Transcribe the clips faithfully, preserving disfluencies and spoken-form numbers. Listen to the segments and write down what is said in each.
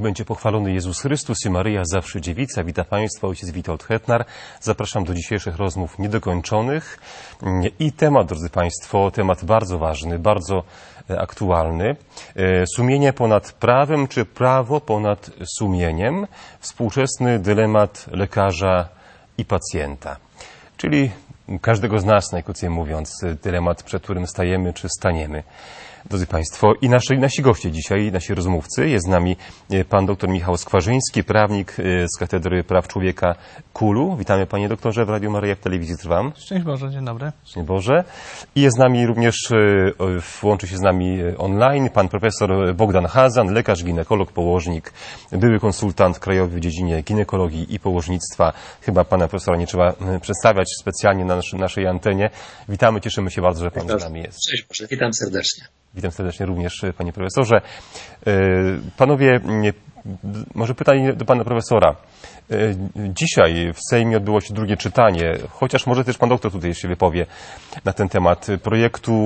będzie pochwalony Jezus Chrystus i Maryja zawsze dziewica. Witam Państwa, ojciec Witold Hetnar. Zapraszam do dzisiejszych rozmów niedokończonych. I temat, drodzy Państwo, temat bardzo ważny, bardzo aktualny. Sumienie ponad prawem, czy prawo ponad sumieniem? Współczesny dylemat lekarza i pacjenta. Czyli każdego z nas, najkrócej mówiąc, dylemat, przed którym stajemy, czy staniemy. Drodzy Państwo, i nasi, nasi goście dzisiaj, nasi rozmówcy, jest z nami pan dr Michał Skwarzyński, prawnik z Katedry Praw Człowieka KUL-u. Witamy Panie doktorze w Radiu Maryja, w Telewizji Trwam. Szczęść Boże, dzień dobry. Szczęść Boże. I jest z nami również, włączy się z nami online pan profesor Bogdan Hazan, lekarz, ginekolog, położnik, były konsultant krajowy w dziedzinie ginekologii i położnictwa. Chyba pana profesora nie trzeba przedstawiać specjalnie na naszej, naszej antenie. Witamy, cieszymy się bardzo, że pan z nami jest. Cześć Boże, witam serdecznie. Witam serdecznie również, panie profesorze. Panowie, może pytanie do pana profesora. Dzisiaj w Sejmie odbyło się drugie czytanie, chociaż może też pan doktor tutaj się wypowie na ten temat projektu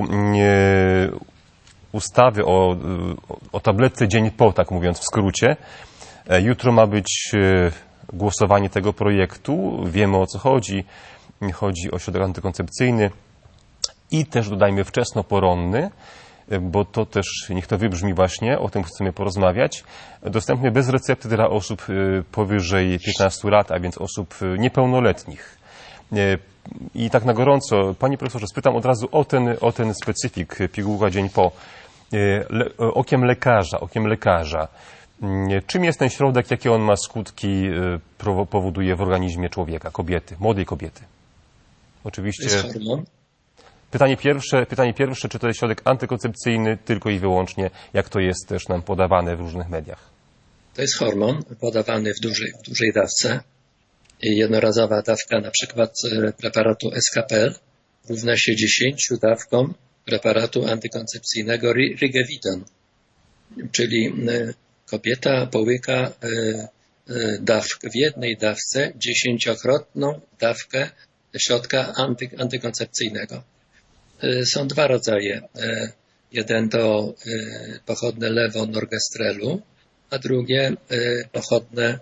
ustawy o, o tabletce dzień po, tak mówiąc w skrócie. Jutro ma być głosowanie tego projektu. Wiemy, o co chodzi. Chodzi o środek antykoncepcyjny i też, dodajmy, wczesnoporonny, bo to też, niech to wybrzmi właśnie, o tym chcemy porozmawiać, dostępny bez recepty dla osób powyżej piętnastu lat, a więc osób niepełnoletnich. I tak na gorąco, panie profesorze, spytam od razu o ten, o ten specyfik, pigułka dzień po, Le, okiem lekarza, okiem lekarza. Czym jest ten środek, jakie on ma skutki, powoduje w organizmie człowieka, kobiety, młodej kobiety? Oczywiście. To jest hormon. Pytanie pierwsze, pytanie pierwsze, czy to jest środek antykoncepcyjny tylko i wyłącznie, jak to jest też nam podawane w różnych mediach? To jest hormon podawany w dużej, w dużej dawce. Jednorazowa dawka na przykład preparatu S K P L równa się dziesięciu dawkom preparatu antykoncepcyjnego Rigeviton. Czyli kobieta połyka dawkę, w jednej dawce dziesięciokrotną dawkę środka anty, antykoncepcyjnego. Są dwa rodzaje. Jeden to pochodne levonorgestrelu, a drugie pochodne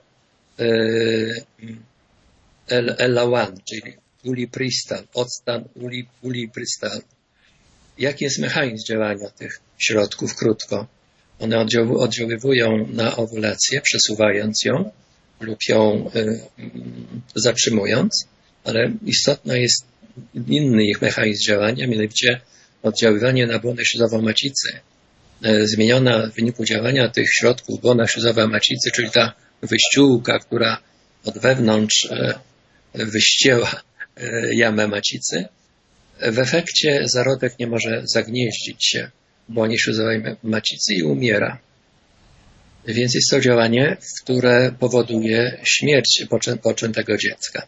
Elawan, czyli ulipristal, octan ulipristal. Jaki jest mechanizm działania tych środków? Krótko. One oddział, oddziaływują na owulację, przesuwając ją lub ją zatrzymując, ale istotny jest inny ich mechanizm działania, mianowicie oddziaływanie na błonę śluzową macicy. Zmieniona w wyniku działania tych środków błona śluzowa macicy, czyli ta wyściółka, która od wewnątrz wyścięła jamę macicy, w efekcie zarodek nie może zagnieździć się w błonie śluzowej macicy i umiera. Więc jest to działanie, które powoduje śmierć poczętego dziecka.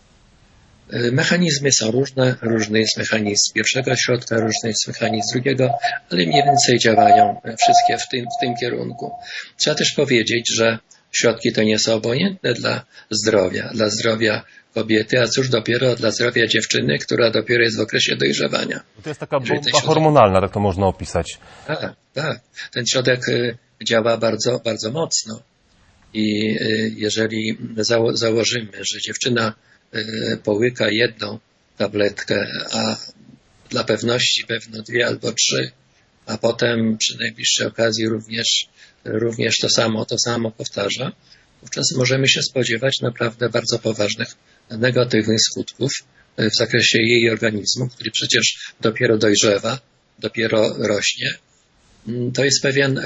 Mechanizmy są różne, różny jest mechanizm pierwszego środka, różny jest mechanizm drugiego, ale mniej więcej działają wszystkie w tym, w tym kierunku. Trzeba też powiedzieć, że środki te nie są obojętne dla zdrowia, dla zdrowia kobiety, a cóż dopiero dla zdrowia dziewczyny, która dopiero jest w okresie dojrzewania. To jest taka bomba środek... hormonalna, tak to można opisać. Tak, tak. Ten środek działa bardzo, bardzo mocno i jeżeli zało założymy, że dziewczyna połyka jedną tabletkę, a dla pewności pewno dwie albo trzy, a potem przy najbliższej okazji również, również to samo, to samo powtarza, wówczas możemy się spodziewać naprawdę bardzo poważnych negatywnych skutków w zakresie jej organizmu, który przecież dopiero dojrzewa, dopiero rośnie. To jest pewien,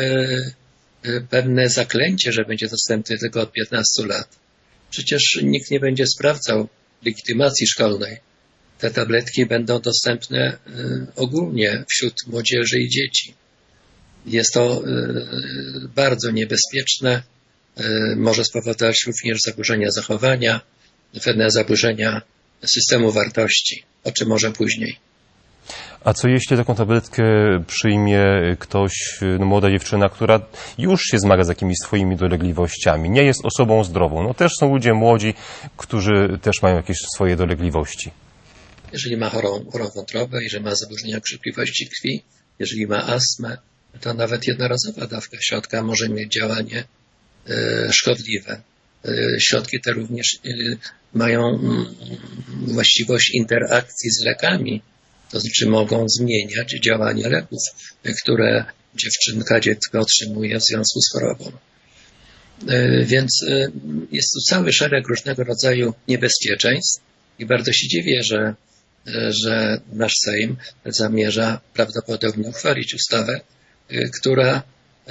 pewne zaklęcie, że będzie dostępny tylko od piętnastu lat. Przecież nikt nie będzie sprawdzał legitymacji szkolnej. Te tabletki będą dostępne ogólnie wśród młodzieży i dzieci. Jest to bardzo niebezpieczne, może spowodować również zaburzenia zachowania, pewne zaburzenia systemu wartości, o czym może później. A co jeśli taką tabletkę przyjmie ktoś, no, młoda dziewczyna, która już się zmaga z jakimiś swoimi dolegliwościami, nie jest osobą zdrową? No też są ludzie młodzi, którzy też mają jakieś swoje dolegliwości. Jeżeli ma chorą, chorą wątrobę, jeżeli ma zaburzenia krzepliwości krwi, jeżeli ma astmę, to nawet jednorazowa dawka środka może mieć działanie szkodliwe. Środki te również mają właściwość interakcji z lekami, to znaczy mogą zmieniać działanie leków, które dziewczynka, dziecko otrzymuje w związku z chorobą. Więc jest tu cały szereg różnego rodzaju niebezpieczeństw i bardzo się dziwię, że, że nasz Sejm zamierza prawdopodobnie uchwalić ustawę, która,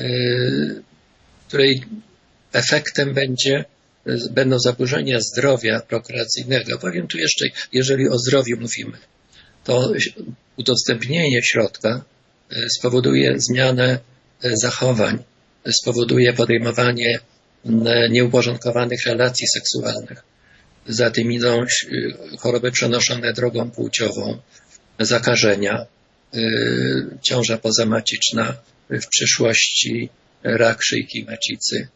której efektem będzie, będą zaburzenia zdrowia prokreacyjnego. Powiem tu jeszcze, jeżeli o zdrowiu mówimy, to udostępnienie środka spowoduje zmianę zachowań, spowoduje podejmowanie nieuporządkowanych relacji seksualnych. Za tym idą choroby przenoszone drogą płciową, zakażenia, ciąża pozamaciczna, w przyszłości rak szyjki macicy.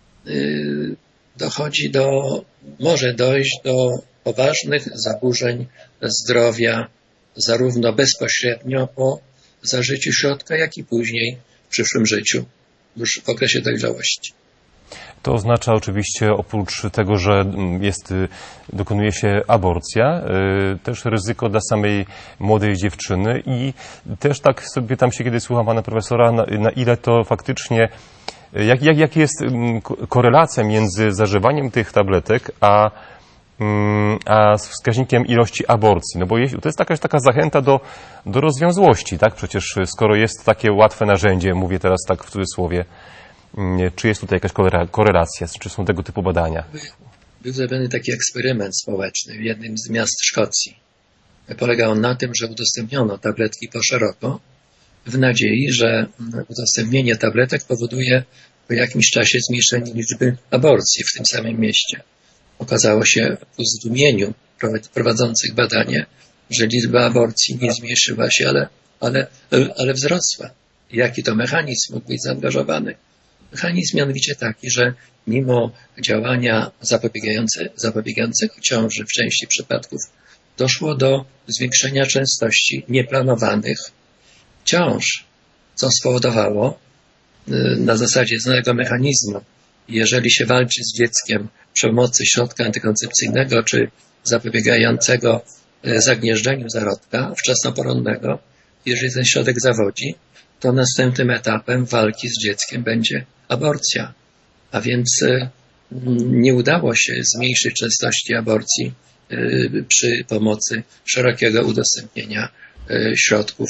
Dochodzi do, może dojść do poważnych zaburzeń zdrowia, zarówno bezpośrednio po zażyciu środka, jak i później w przyszłym życiu, już w okresie dojrzałości. To oznacza oczywiście, oprócz tego, że jest, dokonuje się aborcja, też ryzyko dla samej młodej dziewczyny i też tak sobie tam się kiedyś słucham pana profesora, na, na ile to faktycznie, jak, jak, jak jest korelacja między zażywaniem tych tabletek, a a z wskaźnikiem ilości aborcji. No bo to jest jakaś taka zachęta do, do rozwiązłości, tak? Przecież skoro jest takie łatwe narzędzie, mówię teraz tak w cudzysłowie, czy jest tutaj jakaś korelacja, czy są tego typu badania? Był zrobiony taki eksperyment społeczny w jednym z miast Szkocji. Polegał on na tym, że udostępniono tabletki po szeroko, w nadziei, że udostępnienie tabletek powoduje po jakimś czasie zmniejszenie liczby aborcji w tym samym mieście. Okazało się ku zdumieniu prowadzących badanie, że liczba aborcji nie zmniejszyła się, ale, ale, ale wzrosła. Jaki to mechanizm mógł być zaangażowany? Mechanizm mianowicie taki, że mimo działania zapobiegające, zapobiegającego ciąży w części przypadków doszło do zwiększenia częstości nieplanowanych ciąż, co spowodowało na zasadzie znanego mechanizmu, jeżeli się walczy z dzieckiem przy pomocy środka antykoncepcyjnego czy zapobiegającego zagnieżdżeniu zarodka wczesnoporonnego, jeżeli ten środek zawodzi, to następnym etapem walki z dzieckiem będzie aborcja. A więc nie udało się zmniejszyć częstości aborcji przy pomocy szerokiego udostępnienia środków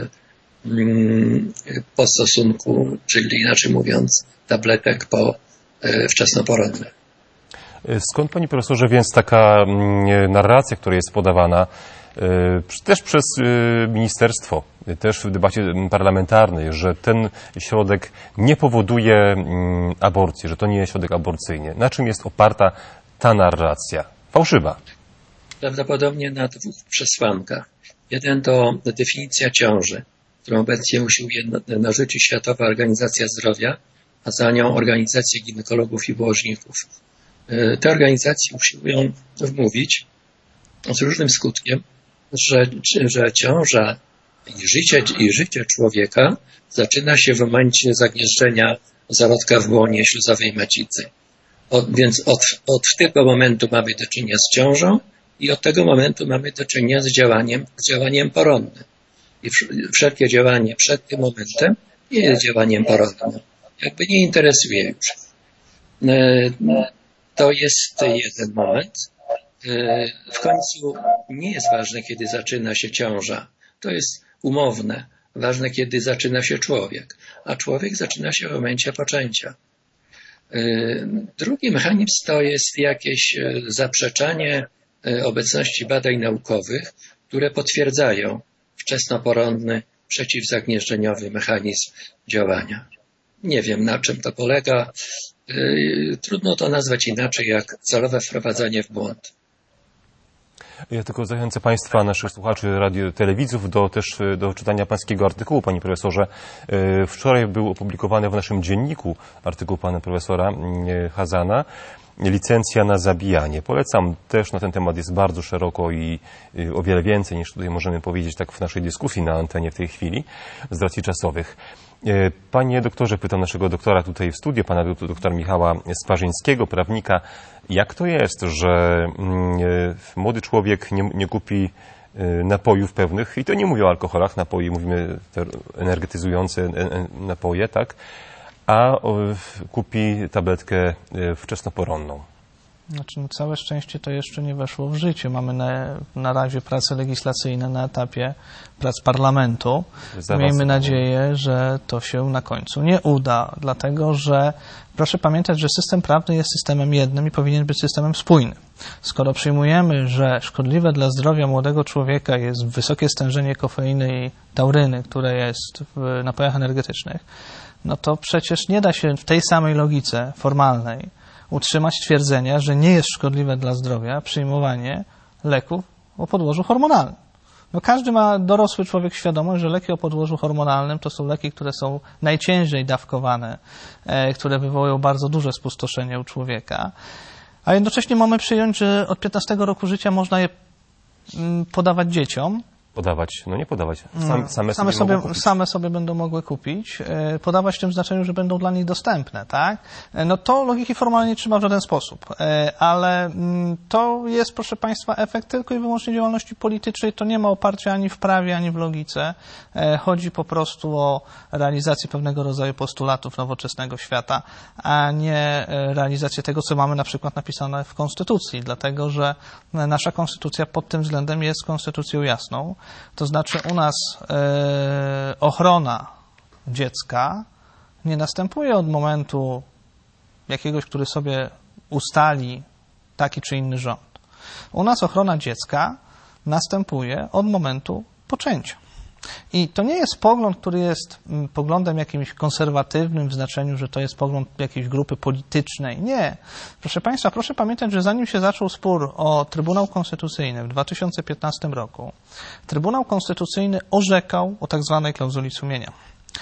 po stosunku, czyli inaczej mówiąc, tabletek po wczesnoporonnych. Skąd, panie profesorze, więc taka narracja, która jest podawana też przez ministerstwo, też w debacie parlamentarnej, że ten środek nie powoduje aborcji, że to nie jest środek aborcyjny? Na czym jest oparta ta narracja? Fałszywa. Prawdopodobnie na dwóch przesłankach. Jeden to definicja ciąży, którą obecnie usiłuje narzucić Światowa Organizacja Zdrowia, a za nią organizacje ginekologów i położników. Te organizacje usiłują wmówić z różnym skutkiem, że, że ciąża i życie, i życie człowieka zaczyna się w momencie zagnieżdżenia zarodka w łonie śluzowej macicy. Od, więc od, od tego momentu mamy do czynienia z ciążą i od tego momentu mamy do czynienia z działaniem, z działaniem poronnym. I wszelkie działanie przed tym momentem nie jest działaniem poronnym. Jakby nie interesuje już. To jest jeden moment. W końcu nie jest ważne, kiedy zaczyna się ciąża. To jest umowne. Ważne, kiedy zaczyna się człowiek. A człowiek zaczyna się w momencie poczęcia. Drugi mechanizm to jest jakieś zaprzeczanie obecności badań naukowych, które potwierdzają wczesnoporonny, przeciwzagnieżdżeniowy mechanizm działania. Nie wiem, na czym to polega. Trudno to nazwać inaczej jak celowe wprowadzanie w błąd. Ja tylko zachęcę Państwa, naszych słuchaczy, radio, telewidzów do też do czytania pańskiego artykułu, panie profesorze. Wczoraj był opublikowany w naszym dzienniku artykuł pana profesora Chazana licencja na zabijanie. Polecam też, na ten temat jest bardzo szeroko i o wiele więcej niż tutaj możemy powiedzieć tak w naszej dyskusji na antenie w tej chwili z racji czasowych. Panie doktorze, pytam naszego doktora tutaj w studiu, pana doktora Michała Sparzyńskiego, prawnika, jak to jest, że młody człowiek nie, nie kupi napojów pewnych, i to nie mówię o alkoholach, napoje, mówimy te energetyzujące napoje, tak, a kupi tabletkę wczesnoporonną. Znaczy, no całe szczęście to jeszcze nie weszło w życie. Mamy na, na razie prace legislacyjne na etapie prac parlamentu. Miejmy nadzieję, że to się na końcu nie uda, dlatego że proszę pamiętać, że system prawny jest systemem jednym i powinien być systemem spójnym. Skoro przyjmujemy, że szkodliwe dla zdrowia młodego człowieka jest wysokie stężenie kofeiny i tauryny, które jest w napojach energetycznych, no to przecież nie da się w tej samej logice formalnej utrzymać twierdzenia, że nie jest szkodliwe dla zdrowia przyjmowanie leków o podłożu hormonalnym. No każdy ma, dorosły człowiek, świadomość, że leki o podłożu hormonalnym to są leki, które są najciężej dawkowane, e, które wywołują bardzo duże spustoszenie u człowieka, a jednocześnie mamy przyjąć, że od piętnastego roku życia można je m, podawać dzieciom. Podawać, no nie podawać, Sam, same, same, sobie, sobie, same sobie będą mogły kupić, podawać w tym znaczeniu, że będą dla nich dostępne, tak? No to logiki formalnie nie trzyma w żaden sposób, ale to jest, proszę Państwa, efekt tylko i wyłącznie działalności politycznej, to nie ma oparcia ani w prawie, ani w logice, chodzi po prostu o realizację pewnego rodzaju postulatów nowoczesnego świata, a nie realizację tego, co mamy na przykład napisane w Konstytucji, dlatego że nasza Konstytucja pod tym względem jest konstytucją jasną. To znaczy u nas e, ochrona dziecka nie następuje od momentu jakiegoś, który sobie ustali taki czy inny rząd. U nas ochrona dziecka następuje od momentu poczęcia. I to nie jest pogląd, który jest poglądem jakimś konserwatywnym w znaczeniu, że to jest pogląd jakiejś grupy politycznej. Nie. Proszę Państwa, proszę pamiętać, że zanim się zaczął spór o Trybunał Konstytucyjny w dwa tysiące piętnastym roku, Trybunał Konstytucyjny orzekał o tak zwanej klauzuli sumienia.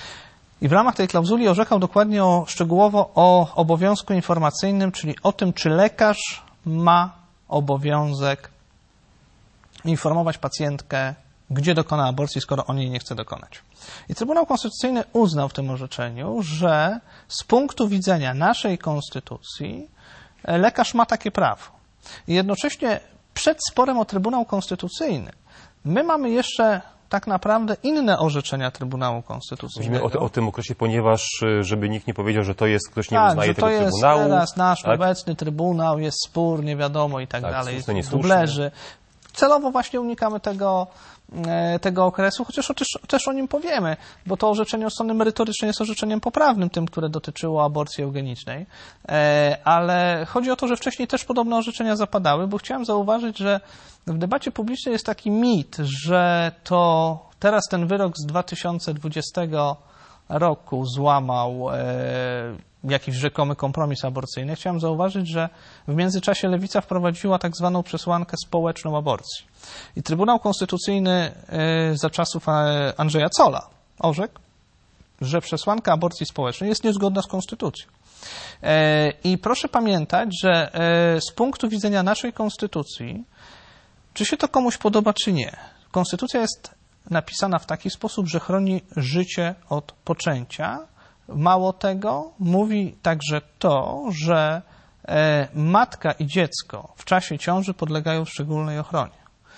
I w ramach tej klauzuli orzekał dokładnie o, szczegółowo o obowiązku informacyjnym, czyli o tym, czy lekarz ma obowiązek informować pacjentkę, gdzie dokona aborcji, skoro on jej nie chce dokonać. I Trybunał Konstytucyjny uznał w tym orzeczeniu, że z punktu widzenia naszej Konstytucji lekarz ma takie prawo. I jednocześnie przed sporem o Trybunał Konstytucyjny my mamy jeszcze tak naprawdę inne orzeczenia Trybunału Konstytucyjnego. Mówimy o, o tym okresie, ponieważ żeby nikt nie powiedział, że to jest, ktoś nie tak, uznaje że to tego jest Trybunału. Teraz nasz tak? obecny Trybunał, jest spór, nie wiadomo i tak, tak dalej, słuszne, jest dublerzy. Celowo właśnie unikamy tego, tego okresu, chociaż też, też o nim powiemy, bo to orzeczenie od strony merytorycznej jest orzeczeniem poprawnym, tym, które dotyczyło aborcji eugenicznej, ale chodzi o to, że wcześniej też podobne orzeczenia zapadały, bo chciałem zauważyć, że w debacie publicznej jest taki mit, że to teraz ten wyrok z dwa tysiące dwudziestego roku złamał jakiś rzekomy kompromis aborcyjny. Chciałem zauważyć, że w międzyczasie Lewica wprowadziła tak zwaną przesłankę społeczną aborcji. I Trybunał Konstytucyjny za czasów Andrzeja Zolla orzekł, że przesłanka aborcji społecznej jest niezgodna z Konstytucją. I proszę pamiętać, że z punktu widzenia naszej Konstytucji, czy się to komuś podoba, czy nie, Konstytucja jest napisana w taki sposób, że chroni życie od poczęcia. Mało tego, mówi także to, że e, matka i dziecko w czasie ciąży podlegają szczególnej ochronie.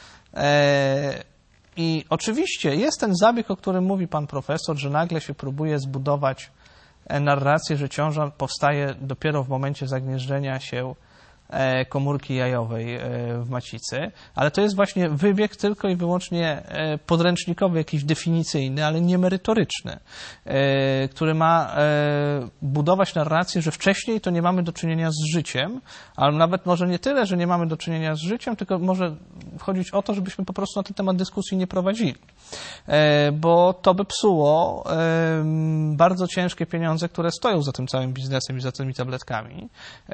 E, I oczywiście jest ten zabieg, o którym mówi pan profesor, że nagle się próbuje zbudować narrację, że ciąża powstaje dopiero w momencie zagnieżdżenia się komórki jajowej w macicy, ale to jest właśnie wybieg tylko i wyłącznie podręcznikowy, jakiś definicyjny, ale nie merytoryczny, który ma budować narrację, że wcześniej to nie mamy do czynienia z życiem, ale nawet może nie tyle, że nie mamy do czynienia z życiem, tylko może chodzić o to, żebyśmy po prostu na ten temat dyskusji nie prowadzili, bo to by psuło bardzo ciężkie pieniądze, które stoją za tym całym biznesem i za tymi tabletkami.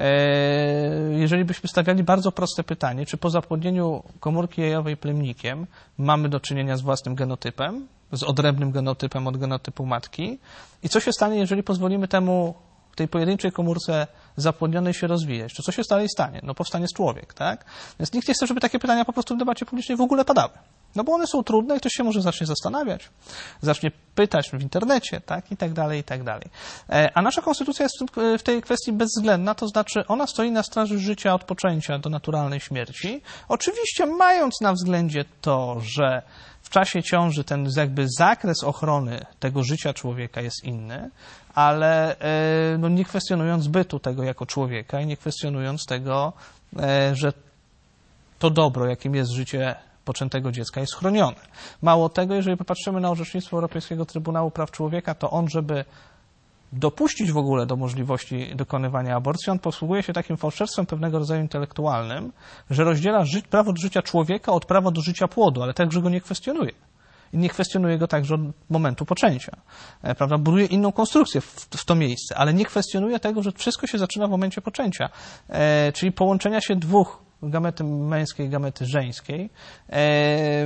Jeżeli byśmy stawiali bardzo proste pytanie, czy po zapłodnieniu komórki jajowej plemnikiem mamy do czynienia z własnym genotypem, z odrębnym genotypem od genotypu matki i co się stanie, jeżeli pozwolimy temu, tej pojedynczej komórce zapłodnione i się rozwijać, to co się dalej stanie? No powstanie człowiek, tak? Więc nikt nie chce, żeby takie pytania po prostu w debacie publicznej w ogóle padały. No bo one są trudne i ktoś się może zacznie zastanawiać, zacznie pytać w internecie, tak, i tak dalej, i tak dalej. A nasza konstytucja jest w tej kwestii bezwzględna, to znaczy ona stoi na straży życia od poczęcia do naturalnej śmierci. Oczywiście mając na względzie to, że w czasie ciąży ten jakby zakres ochrony tego życia człowieka jest inny, ale no, nie kwestionując bytu tego jako człowieka i nie kwestionując tego, że to dobro, jakim jest życie poczętego dziecka, jest chronione. Mało tego, jeżeli popatrzymy na orzecznictwo Europejskiego Trybunału Praw Człowieka, to on, żeby dopuścić w ogóle do możliwości dokonywania aborcji, on posługuje się takim fałszerstwem pewnego rodzaju intelektualnym, że rozdziela ży- prawo do życia człowieka od prawa do życia płodu, ale także go nie kwestionuje. I nie kwestionuje go także od momentu poczęcia. E, prawda? Buduje inną konstrukcję w, w to miejsce, ale nie kwestionuje tego, że wszystko się zaczyna w momencie poczęcia, e, czyli połączenia się dwóch gamety męskiej i gamety żeńskiej e, e,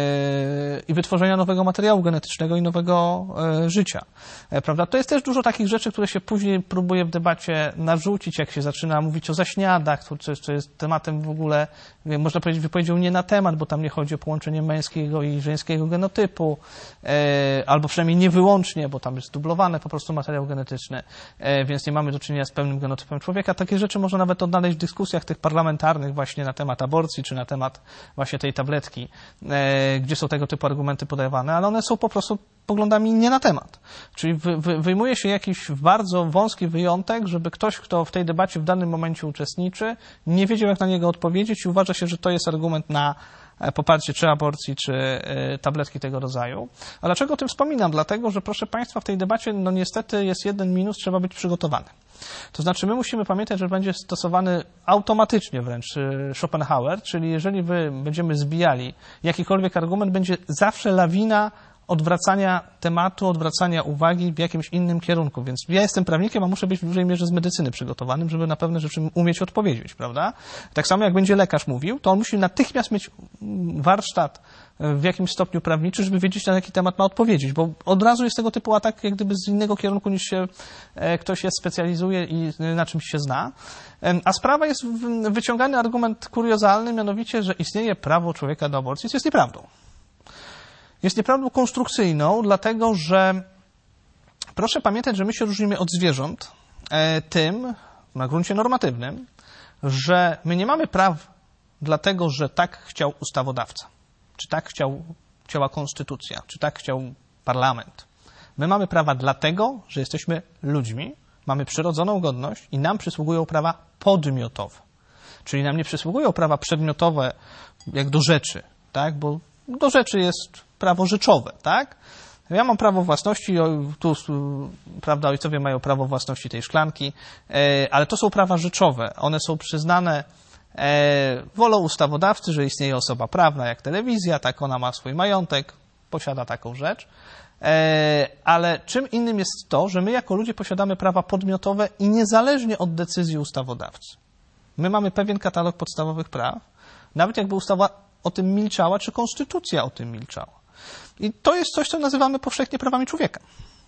i wytworzenia nowego materiału genetycznego i nowego e, życia. E, prawda? To jest też dużo takich rzeczy, które się później próbuje w debacie narzucić, jak się zaczyna mówić o zaśniadach, co, co jest tematem w ogóle, można powiedzieć, wypowiedzią nie na temat, bo tam nie chodzi o połączenie męskiego i żeńskiego genotypu, e, albo przynajmniej nie wyłącznie, bo tam jest dublowany po prostu materiał genetyczny, e, więc nie mamy do czynienia z pełnym genotypem człowieka. Takie rzeczy można nawet odnaleźć w dyskusjach tych parlamentarnych właśnie na temat aborcji, czy na temat właśnie tej tabletki, e, gdzie są tego typu argumenty podawane, ale one są po prostu poglądami nie na temat. Czyli wy, wy, wyjmuje się jakiś bardzo wąski wyjątek, żeby ktoś, kto w tej debacie w danym momencie uczestniczy, nie wiedział, jak na niego odpowiedzieć i uważa się, że to jest argument na poparcie czy aborcji, czy y, tabletki tego rodzaju. A dlaczego o tym wspominam? Dlatego, że proszę Państwa, w tej debacie no niestety jest jeden minus, trzeba być przygotowany. To znaczy my musimy pamiętać, że będzie stosowany automatycznie wręcz y, Schopenhauer, czyli jeżeli wy będziemy zbijali jakikolwiek argument, będzie zawsze lawina odwracania tematu, odwracania uwagi w jakimś innym kierunku. Więc ja jestem prawnikiem, a muszę być w dużej mierze z medycyny przygotowanym, żeby na pewne rzeczy umieć odpowiedzieć, prawda? Tak samo jak będzie lekarz mówił, to on musi natychmiast mieć warsztat w jakimś stopniu prawniczy, żeby wiedzieć, na jaki temat ma odpowiedzieć, bo od razu jest tego typu atak jak gdyby z innego kierunku niż się ktoś się specjalizuje i na czymś się zna. A sprawa jest wyciągany argument kuriozalny, mianowicie, że istnieje prawo człowieka do aborcji, co jest nieprawdą. Jest nieprawdą konstrukcyjną, dlatego że proszę pamiętać, że my się różnimy od zwierząt e, tym, na gruncie normatywnym, że my nie mamy praw dlatego, że tak chciał ustawodawca, czy tak chciał, chciała konstytucja, czy tak chciał parlament. My mamy prawa dlatego, że jesteśmy ludźmi, mamy przyrodzoną godność i nam przysługują prawa podmiotowe. Czyli nam nie przysługują prawa przedmiotowe jak do rzeczy, tak? Bo do rzeczy jest prawo rzeczowe, tak? Ja mam prawo własności, tu, prawda, ojcowie mają prawo własności tej szklanki, ale to są prawa rzeczowe. One są przyznane wolą ustawodawcy, że istnieje osoba prawna jak telewizja, tak, ona ma swój majątek, posiada taką rzecz. Ale czym innym jest to, że my jako ludzie posiadamy prawa podmiotowe i niezależnie od decyzji ustawodawcy. My mamy pewien katalog podstawowych praw, nawet jakby ustawa o tym milczała, czy konstytucja o tym milczała. I to jest coś, co nazywamy powszechnie prawami człowieka.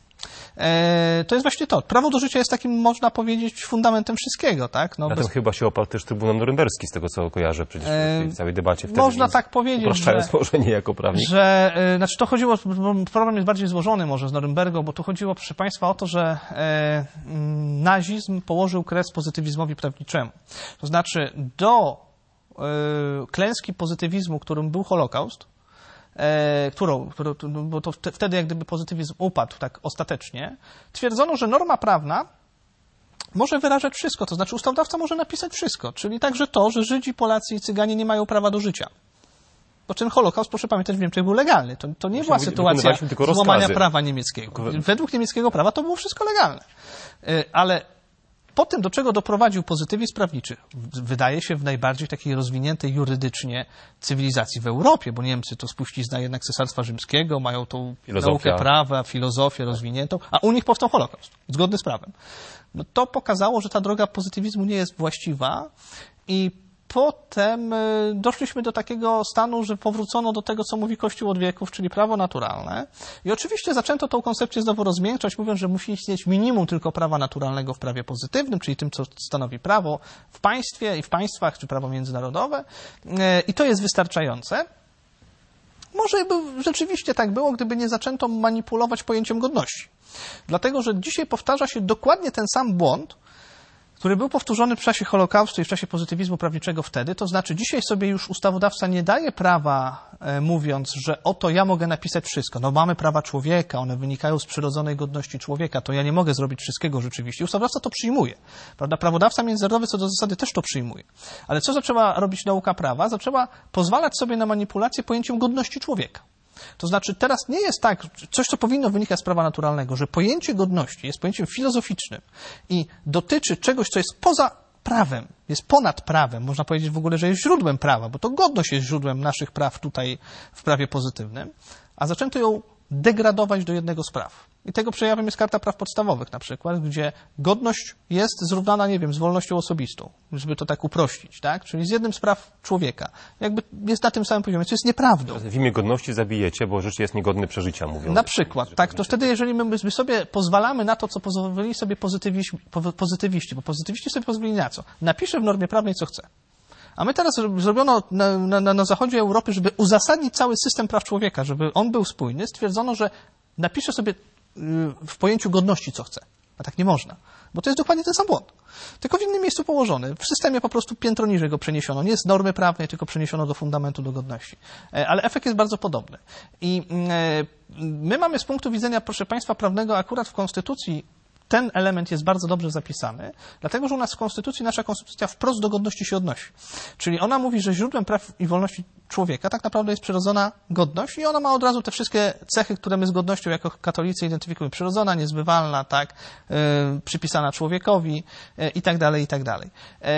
E, to jest właśnie to. Prawo do życia jest takim, można powiedzieć, fundamentem wszystkiego, tak? No, Na bez... tym chyba się oparł też Trybunał Norymberski, z tego co kojarzę przecież w tej całej debacie. Wtedy, można tak powiedzieć, upraszczając że, położenie jako prawnik. że e, znaczy to chodziło, problem jest bardziej złożony może z Norymbergą, bo tu chodziło, proszę Państwa, o to, że e, nazizm położył kres pozytywizmowi prawniczemu. To znaczy do e, klęski pozytywizmu, którym był Holokaust, E, którą, którą, bo to wtedy jak gdyby pozytywizm upadł tak ostatecznie, twierdzono, że norma prawna może wyrażać wszystko, to znaczy ustawodawca może napisać wszystko, czyli także to, że Żydzi, Polacy i Cyganie nie mają prawa do życia. Bo ten Holokaust, proszę pamiętać, w Niemczech był legalny. To, to nie była sytuacja złamania prawa niemieckiego. Według niemieckiego prawa to było wszystko legalne. E, ale po tym, do czego doprowadził pozytywizm prawniczy, wydaje się w najbardziej takiej rozwiniętej jurydycznie cywilizacji w Europie, bo Niemcy to spuścizna jednak Cesarstwa Rzymskiego, mają tą Filozofia. naukę prawa, filozofię rozwiniętą, a u nich powstał Holokaust, zgodny z prawem. No to pokazało, że ta droga pozytywizmu nie jest właściwa i potem doszliśmy do takiego stanu, że powrócono do tego, co mówi Kościół od wieków, czyli prawo naturalne. I oczywiście zaczęto tą koncepcję znowu rozmiękczać, mówiąc, że musi istnieć minimum tylko prawa naturalnego w prawie pozytywnym, czyli tym, co stanowi prawo w państwie i w państwach, czy prawo międzynarodowe. I to jest wystarczające. Może by rzeczywiście tak było, gdyby nie zaczęto manipulować pojęciem godności. Dlatego, że dzisiaj powtarza się dokładnie ten sam błąd, który był powtórzony w czasie Holokaustu i w czasie pozytywizmu prawniczego wtedy. To znaczy dzisiaj sobie już ustawodawca nie daje prawa, e, mówiąc, że oto ja mogę napisać wszystko. No mamy prawa człowieka, one wynikają z przyrodzonej godności człowieka, to ja nie mogę zrobić wszystkiego rzeczywiście. Ustawodawca to przyjmuje. Prawda? Prawodawca międzynarodowy co do zasady też to przyjmuje. Ale co zaczęła robić nauka prawa? Zaczęła pozwalać sobie na manipulację pojęciem godności człowieka. To znaczy teraz nie jest tak, coś co powinno wynikać z prawa naturalnego, że pojęcie godności jest pojęciem filozoficznym i dotyczy czegoś, co jest poza prawem, jest ponad prawem. Można powiedzieć w ogóle, że jest źródłem prawa, bo to godność jest źródłem naszych praw tutaj w prawie pozytywnym, a zaczęto ją degradować do jednego z praw. I tego przejawem jest Karta Praw Podstawowych na przykład, gdzie godność jest zrównana, nie wiem, z wolnością osobistą, żeby to tak uprościć, tak? Czyli z jednym z praw człowieka. Jakby jest na tym samym poziomie, co jest nieprawdą. W imię godności zabijecie, bo rzecz jest niegodny przeżycia, mówią. Na przykład, tak. To wtedy, jeżeli my, my sobie pozwalamy na to, co pozwolili sobie pozytywiści, pozytywiści, bo pozytywiści sobie pozwolili na co? Napiszę w normie prawnej, co chcę. A my teraz zrobiono na, na, na zachodzie Europy, żeby uzasadnić cały system praw człowieka, żeby on był spójny, stwierdzono, że napiszę sobie w pojęciu godności, co chcę. A tak nie można, bo to jest dokładnie ten sam błąd. Tylko w innym miejscu położony. W systemie po prostu piętro niżej go przeniesiono. Nie z normy prawnej, tylko przeniesiono do fundamentu, do godności. Ale efekt jest bardzo podobny. I my mamy z punktu widzenia, proszę Państwa, prawnego akurat w Konstytucji ten element jest bardzo dobrze zapisany, dlatego że u nas w Konstytucji, nasza Konstytucja wprost do godności się odnosi. Czyli ona mówi, że źródłem praw i wolności człowieka tak naprawdę jest przyrodzona godność i ona ma od razu te wszystkie cechy, które my z godnością jako katolicy identyfikujemy. Przyrodzona, niezbywalna, tak, yy, przypisana człowiekowi yy, i tak dalej, i tak dalej.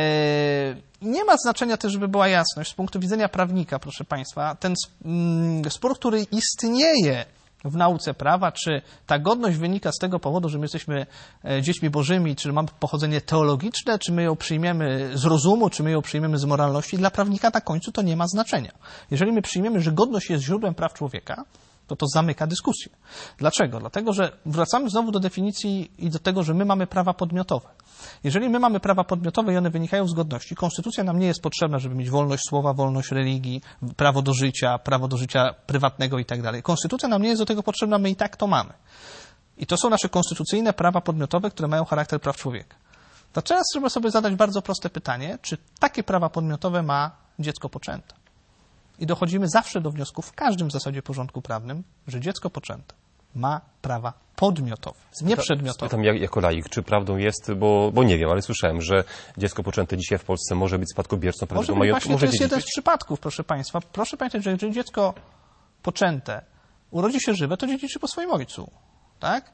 Yy, nie ma znaczenia też, żeby była jasność, z punktu widzenia prawnika, proszę Państwa, ten yy, spór, który istnieje w nauce prawa, czy ta godność wynika z tego powodu, że my jesteśmy dziećmi bożymi, czy mamy pochodzenie teologiczne, czy my ją przyjmiemy z rozumu, czy my ją przyjmiemy z moralności. Dla prawnika na końcu to nie ma znaczenia. Jeżeli my przyjmiemy, że godność jest źródłem praw człowieka, to to zamyka dyskusję. Dlaczego? Dlatego, że wracamy znowu do definicji i do tego, że my mamy prawa podmiotowe. Jeżeli my mamy prawa podmiotowe i one wynikają z godności, konstytucja nam nie jest potrzebna, żeby mieć wolność słowa, wolność religii, prawo do życia, prawo do życia prywatnego i tak dalej. Konstytucja nam nie jest do tego potrzebna, my i tak to mamy. I to są nasze konstytucyjne prawa podmiotowe, które mają charakter praw człowieka. To teraz trzeba sobie zadać bardzo proste pytanie, czy takie prawa podmiotowe ma dziecko poczęte? I dochodzimy zawsze do wniosku w każdym w zasadzie porządku prawnym, że dziecko poczęte ma prawa podmiotowe, nie przedmiotowe. Spytam jak, jako laik, czy prawdą jest, bo, bo nie wiem, ale słyszałem, że dziecko poczęte dzisiaj w Polsce może być spadkobiercą prawnego majątku. Może być, właśnie to jest jeden z przypadków, proszę Państwa. Proszę pamiętać, że jeżeli dziecko poczęte urodzi się żywe, to dziedziczy po swoim ojcu. Tak?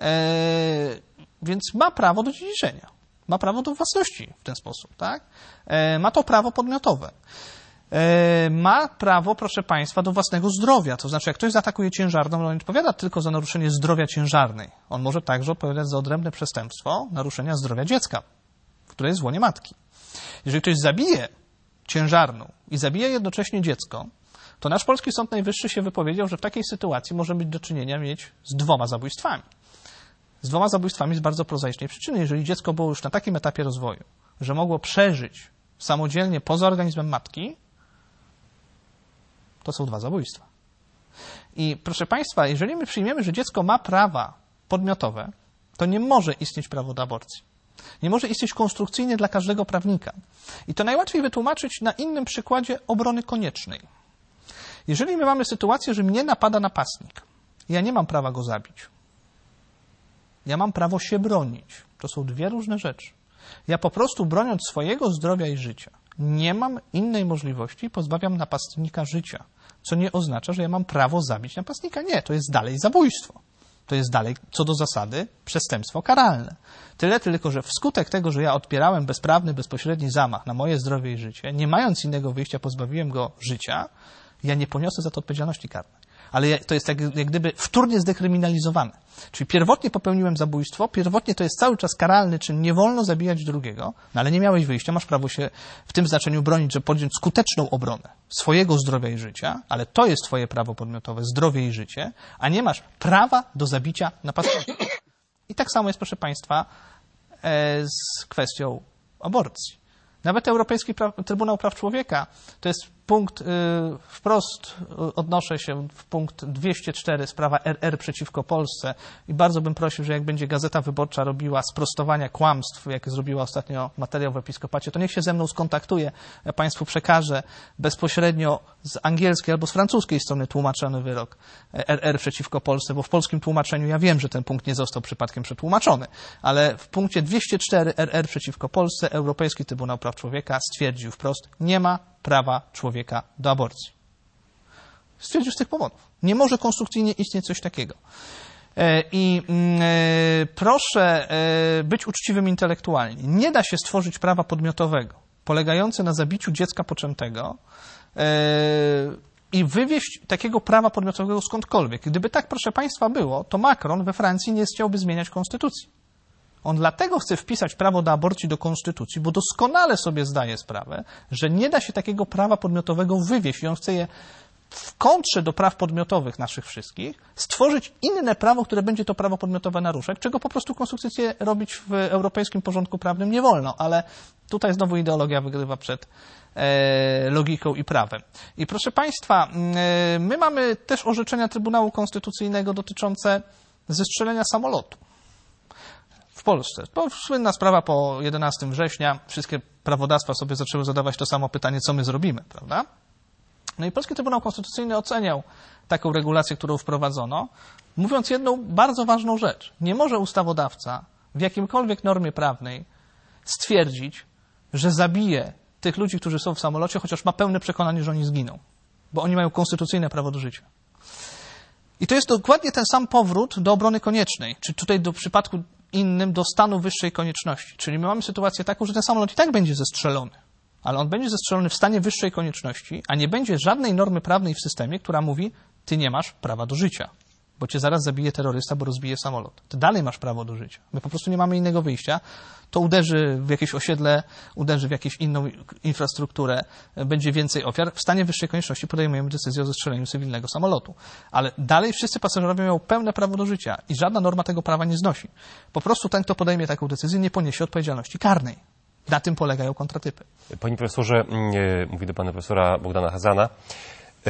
Eee, więc ma prawo do dziedziczenia. Ma prawo do własności w ten sposób. Tak? Eee, ma to prawo podmiotowe. Ma prawo, proszę Państwa, do własnego zdrowia. To znaczy, jak ktoś zaatakuje ciężarną, on nie odpowiada tylko za naruszenie zdrowia ciężarnej. On może także odpowiadać za odrębne przestępstwo naruszenia zdrowia dziecka, które jest w łonie matki. Jeżeli ktoś zabije ciężarną i zabije jednocześnie dziecko, to nasz polski Sąd Najwyższy się wypowiedział, że w takiej sytuacji może być do czynienia mieć z dwoma zabójstwami. Z dwoma zabójstwami z bardzo prozaicznej przyczyny. Jeżeli dziecko było już na takim etapie rozwoju, że mogło przeżyć samodzielnie poza organizmem matki, to są dwa zabójstwa. I proszę Państwa, jeżeli my przyjmiemy, że dziecko ma prawa podmiotowe, to nie może istnieć prawo do aborcji. Nie może istnieć konstrukcyjnie dla każdego prawnika. I to najłatwiej wytłumaczyć na innym przykładzie obrony koniecznej. Jeżeli my mamy sytuację, że mnie napada napastnik, ja nie mam prawa go zabić. Ja mam prawo się bronić. To są dwie różne rzeczy. Ja po prostu broniąc swojego zdrowia i życia, nie mam innej możliwości i pozbawiam napastnika życia, co nie oznacza, że ja mam prawo zabić napastnika. Nie, to jest dalej zabójstwo. To jest dalej, co do zasady, przestępstwo karalne. Tyle tylko, że wskutek tego, że ja odpierałem bezprawny, bezpośredni zamach na moje zdrowie i życie, nie mając innego wyjścia, pozbawiłem go życia, ja nie poniosę za to odpowiedzialności karnej. ale to jest jak, jak gdyby wtórnie zdekryminalizowane. Czyli pierwotnie popełniłem zabójstwo, pierwotnie to jest cały czas karalny czyn, nie wolno zabijać drugiego, no ale nie miałeś wyjścia, masz prawo się w tym znaczeniu bronić, że podjąć skuteczną obronę swojego zdrowia i życia, ale to jest twoje prawo podmiotowe, zdrowie i życie, a nie masz prawa do zabicia napastnika. I tak samo jest, proszę Państwa, z kwestią aborcji. Nawet Europejski Trybunał Praw Człowieka, to jest punkt, y, wprost odnoszę się w punkt dwieście cztery, sprawa R R przeciwko Polsce i bardzo bym prosił, że jak będzie Gazeta Wyborcza robiła sprostowania kłamstw, jak zrobiła ostatnio materiał w Episkopacie, to niech się ze mną skontaktuje, ja Państwu przekażę bezpośrednio z angielskiej albo z francuskiej strony tłumaczony wyrok R R przeciwko Polsce, bo w polskim tłumaczeniu ja wiem, że ten punkt nie został przypadkiem przetłumaczony, ale w punkcie dwieście cztery R R przeciwko Polsce Europejski Trybunał Praw Człowieka stwierdził wprost, nie ma prawa człowieka do aborcji. Stwierdził z tych powodów. Nie może konstrukcyjnie istnieć coś takiego. I proszę być uczciwym intelektualnie. Nie da się stworzyć prawa podmiotowego polegające na zabiciu dziecka poczętego i wywieźć takiego prawa podmiotowego skądkolwiek. Gdyby tak, proszę Państwa, było, to Macron we Francji nie chciałby zmieniać konstytucji. On dlatego chce wpisać prawo do aborcji do konstytucji, bo doskonale sobie zdaje sprawę, że nie da się takiego prawa podmiotowego wywieźć i on chce je w kontrze do praw podmiotowych naszych wszystkich stworzyć inne prawo, które będzie to prawo podmiotowe naruszać, czego po prostu konstytucję robić w europejskim porządku prawnym nie wolno, ale tutaj znowu ideologia wygrywa przed e, logiką i prawem. I proszę Państwa, e, my mamy też orzeczenia Trybunału Konstytucyjnego dotyczące zestrzelenia samolotu w Polsce. To słynna sprawa po jedenastego września. Wszystkie prawodawstwa sobie zaczęły zadawać to samo pytanie, co my zrobimy, prawda? No i Polski Trybunał Konstytucyjny oceniał taką regulację, którą wprowadzono, mówiąc jedną bardzo ważną rzecz. Nie może ustawodawca w jakimkolwiek normie prawnej stwierdzić, że zabije tych ludzi, którzy są w samolocie, chociaż ma pełne przekonanie, że oni zginą, bo oni mają konstytucyjne prawo do życia. I to jest dokładnie ten sam powrót do obrony koniecznej, czy tutaj do przypadku innym do stanu wyższej konieczności. Czyli my mamy sytuację taką, że ten samolot i tak będzie zestrzelony, ale on będzie zestrzelony w stanie wyższej konieczności, a nie będzie żadnej normy prawnej w systemie, która mówi, ty nie masz prawa do życia, bo cię zaraz zabije terrorysta, bo rozbije samolot. Ty dalej masz prawo do życia. My po prostu nie mamy innego wyjścia. To uderzy w jakieś osiedle, uderzy w jakąś inną infrastrukturę, będzie więcej ofiar. W stanie wyższej konieczności podejmujemy decyzję o zestrzeleniu cywilnego samolotu. Ale dalej wszyscy pasażerowie mają pełne prawo do życia i żadna norma tego prawa nie znosi. Po prostu ten, kto podejmie taką decyzję, nie poniesie odpowiedzialności karnej. Na tym polegają kontratypy. Panie profesorze, e, mówi do pana profesora Bogdana Chazana. E,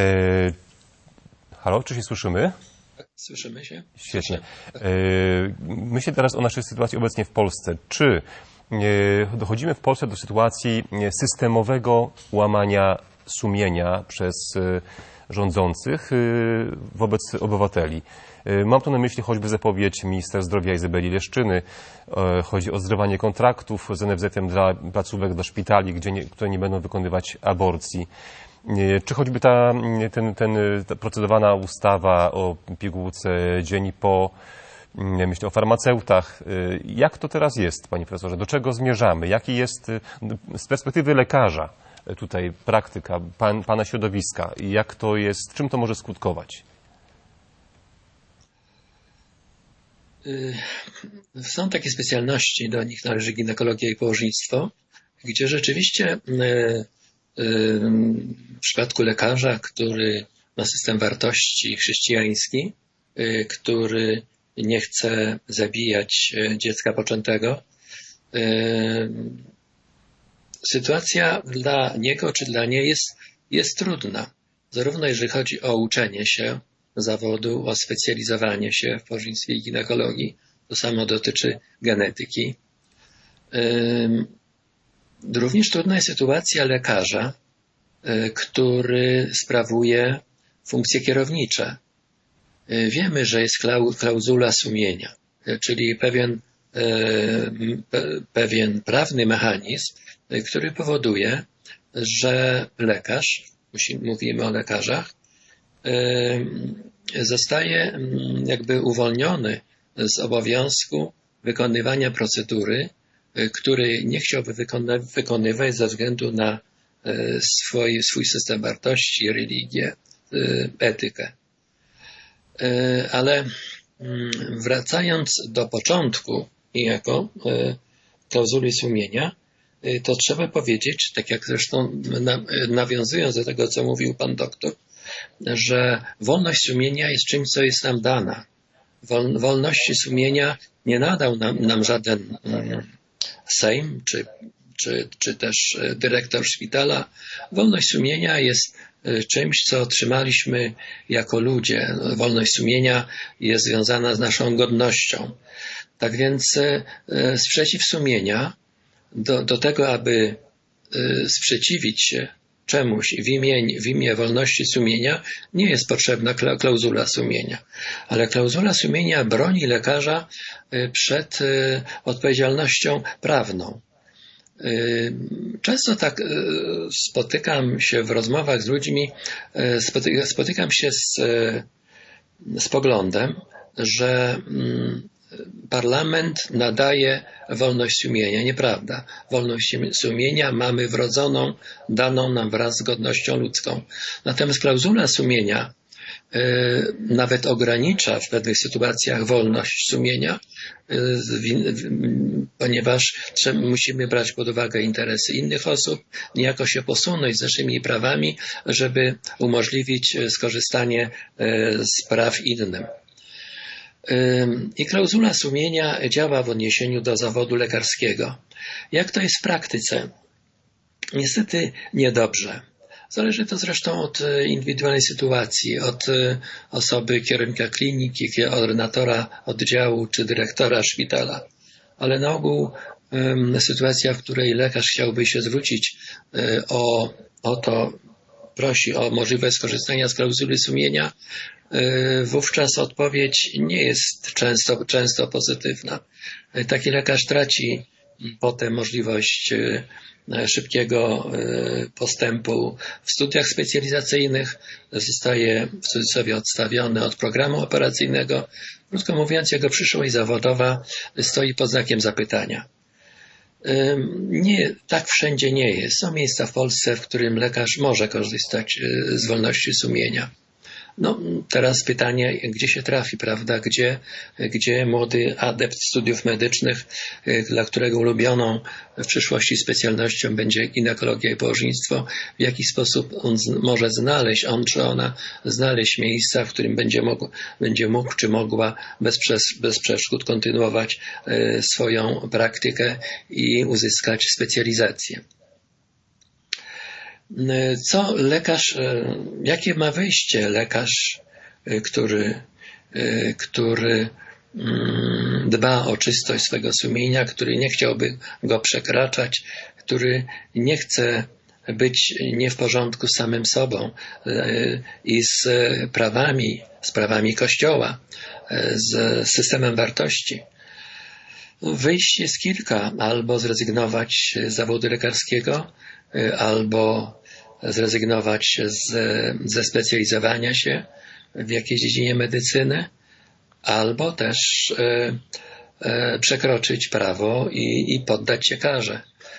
halo, czy się słyszymy? Słyszymy się? Świetnie. E, myślę teraz o naszej sytuacji obecnie w Polsce. Czy e, dochodzimy w Polsce do sytuacji systemowego łamania sumienia przez e, rządzących e, wobec obywateli? Mam tu na myśli choćby zapowiedź ministra zdrowia Izabeli Leszczyny. Chodzi o zrywanie kontraktów z N F Z-em dla placówek, dla szpitali, gdzie nie, które nie będą wykonywać aborcji. Czy choćby ta, ten, ten, ta procedowana ustawa o pigułce dzień po, myślę o farmaceutach. Jak to teraz jest, panie profesorze? Do czego zmierzamy? Jaki jest z perspektywy lekarza tutaj praktyka pan, pana środowiska? Jak to jest, czym to może skutkować? Są takie specjalności, do nich należy ginekologia i położnictwo, gdzie rzeczywiście w przypadku lekarza, który ma system wartości chrześcijański, który nie chce zabijać dziecka poczętego, sytuacja dla niego czy dla niej jest, jest trudna. Zarówno jeżeli chodzi o uczenie się zawodu, o specjalizowanie się w położnictwie i ginekologii. To samo dotyczy genetyki. Również trudna jest sytuacja lekarza, który sprawuje funkcje kierownicze. Wiemy, że jest klauzula sumienia, czyli pewien, pewien prawny mechanizm, który powoduje, że lekarz, mówimy o lekarzach, zostaje jakby uwolniony z obowiązku wykonywania procedury, której nie chciałby wykonywać ze względu na swój, swój system wartości, religię, etykę. Ale wracając do początku niejako klauzuli sumienia, to trzeba powiedzieć, tak jak zresztą nawiązując do tego, co mówił pan doktor, że wolność sumienia jest czymś, co jest nam dana. Wol, wolności sumienia nie nadał nam, nam żaden Sejm, czy, czy, czy też dyrektor szpitala. Wolność sumienia jest czymś, co otrzymaliśmy jako ludzie. Wolność sumienia jest związana z naszą godnością. Tak więc sprzeciw sumienia do, do tego, aby sprzeciwić się czemuś w imię, w imię wolności sumienia, nie jest potrzebna klauzula sumienia. Ale klauzula sumienia broni lekarza przed odpowiedzialnością prawną. Często tak spotykam się w rozmowach z ludźmi, spotykam się z, z poglądem, że parlament nadaje wolność sumienia. Nieprawda. Wolność sumienia mamy wrodzoną, daną nam wraz z godnością ludzką. Natomiast klauzula sumienia y, nawet ogranicza w pewnych sytuacjach wolność sumienia, y, y, ponieważ trzeba, musimy brać pod uwagę interesy innych osób, niejako się posunąć z naszymi prawami, żeby umożliwić skorzystanie y, z praw innym. I klauzula sumienia działa w odniesieniu do zawodu lekarskiego. Jak to jest w praktyce? Niestety niedobrze. Zależy to zresztą od indywidualnej sytuacji, od osoby kierownika kliniki, ordynatora oddziału czy dyrektora szpitala. Ale na ogół sytuacja, w której lekarz chciałby się zwrócić o, o to, prosi o możliwość skorzystania z klauzuli sumienia, wówczas odpowiedź nie jest często, często pozytywna. Taki lekarz traci potem możliwość szybkiego postępu w studiach specjalizacyjnych, zostaje w cudzysłowie odstawiony od programu operacyjnego. Krótko mówiąc, jego przyszłość zawodowa stoi pod znakiem zapytania. Nie, tak wszędzie nie jest. Są miejsca w Polsce, w którym lekarz może korzystać z wolności sumienia. No, teraz pytanie, gdzie się trafi, prawda? Gdzie, gdzie młody adept studiów medycznych, dla którego ulubioną w przyszłości specjalnością będzie ginekologia i położnictwo, w jaki sposób on z, może znaleźć, on czy ona znaleźć miejsca, w którym będzie mógł, będzie mógł czy mogła bez, przez, bez przeszkód kontynuować e, swoją praktykę i uzyskać specjalizację. Co lekarz, jakie ma wyjście lekarz, który, który dba o czystość swego sumienia, który nie chciałby go przekraczać, który nie chce być nie w porządku z samym sobą i z prawami, z prawami Kościoła, z systemem wartości. Wyjść jest kilka, albo zrezygnować z zawodu lekarskiego, albo zrezygnować z, ze specjalizowania się w jakiejś dziedzinie medycyny, albo też e, e, przekroczyć prawo i, i poddać się karze.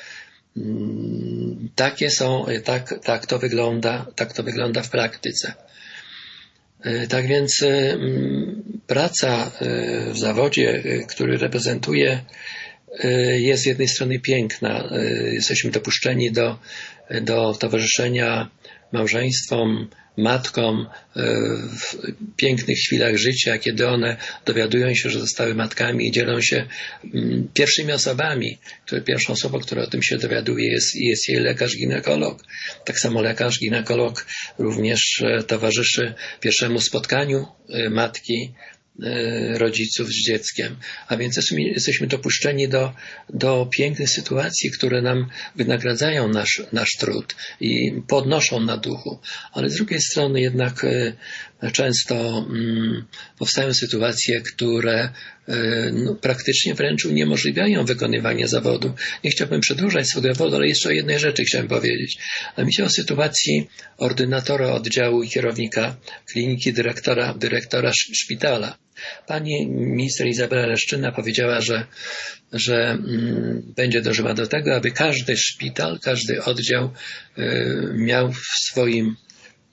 Takie są, tak, tak to wygląda, tak to wygląda w praktyce. Tak więc praca w zawodzie, który reprezentuję, jest z jednej strony piękna. Jesteśmy dopuszczeni do, do towarzyszenia małżeństwom, matkom w pięknych chwilach życia, kiedy one dowiadują się, że zostały matkami i dzielą się pierwszymi osobami. Pierwszą osobą, która o tym się dowiaduje, jest, jest jej lekarz ginekolog. Tak samo lekarz ginekolog również towarzyszy pierwszemu spotkaniu matki, rodziców z dzieckiem. A więc jesteśmy dopuszczeni do, do pięknych sytuacji, które nam wynagradzają nasz, nasz trud i podnoszą na duchu. Ale z drugiej strony jednak często mm, powstają sytuacje, które no, praktycznie wręcz uniemożliwiają wykonywanie zawodu. Nie chciałbym przedłużać swojego zawodu, ale jeszcze o jednej rzeczy chciałem powiedzieć. A mianowicie o sytuacji ordynatora oddziału i kierownika kliniki, dyrektora, dyrektora szpitala. Pani minister Izabela Leszczyna powiedziała, że, że mm, będzie dążyła do tego, aby każdy szpital, każdy oddział y, miał w swoim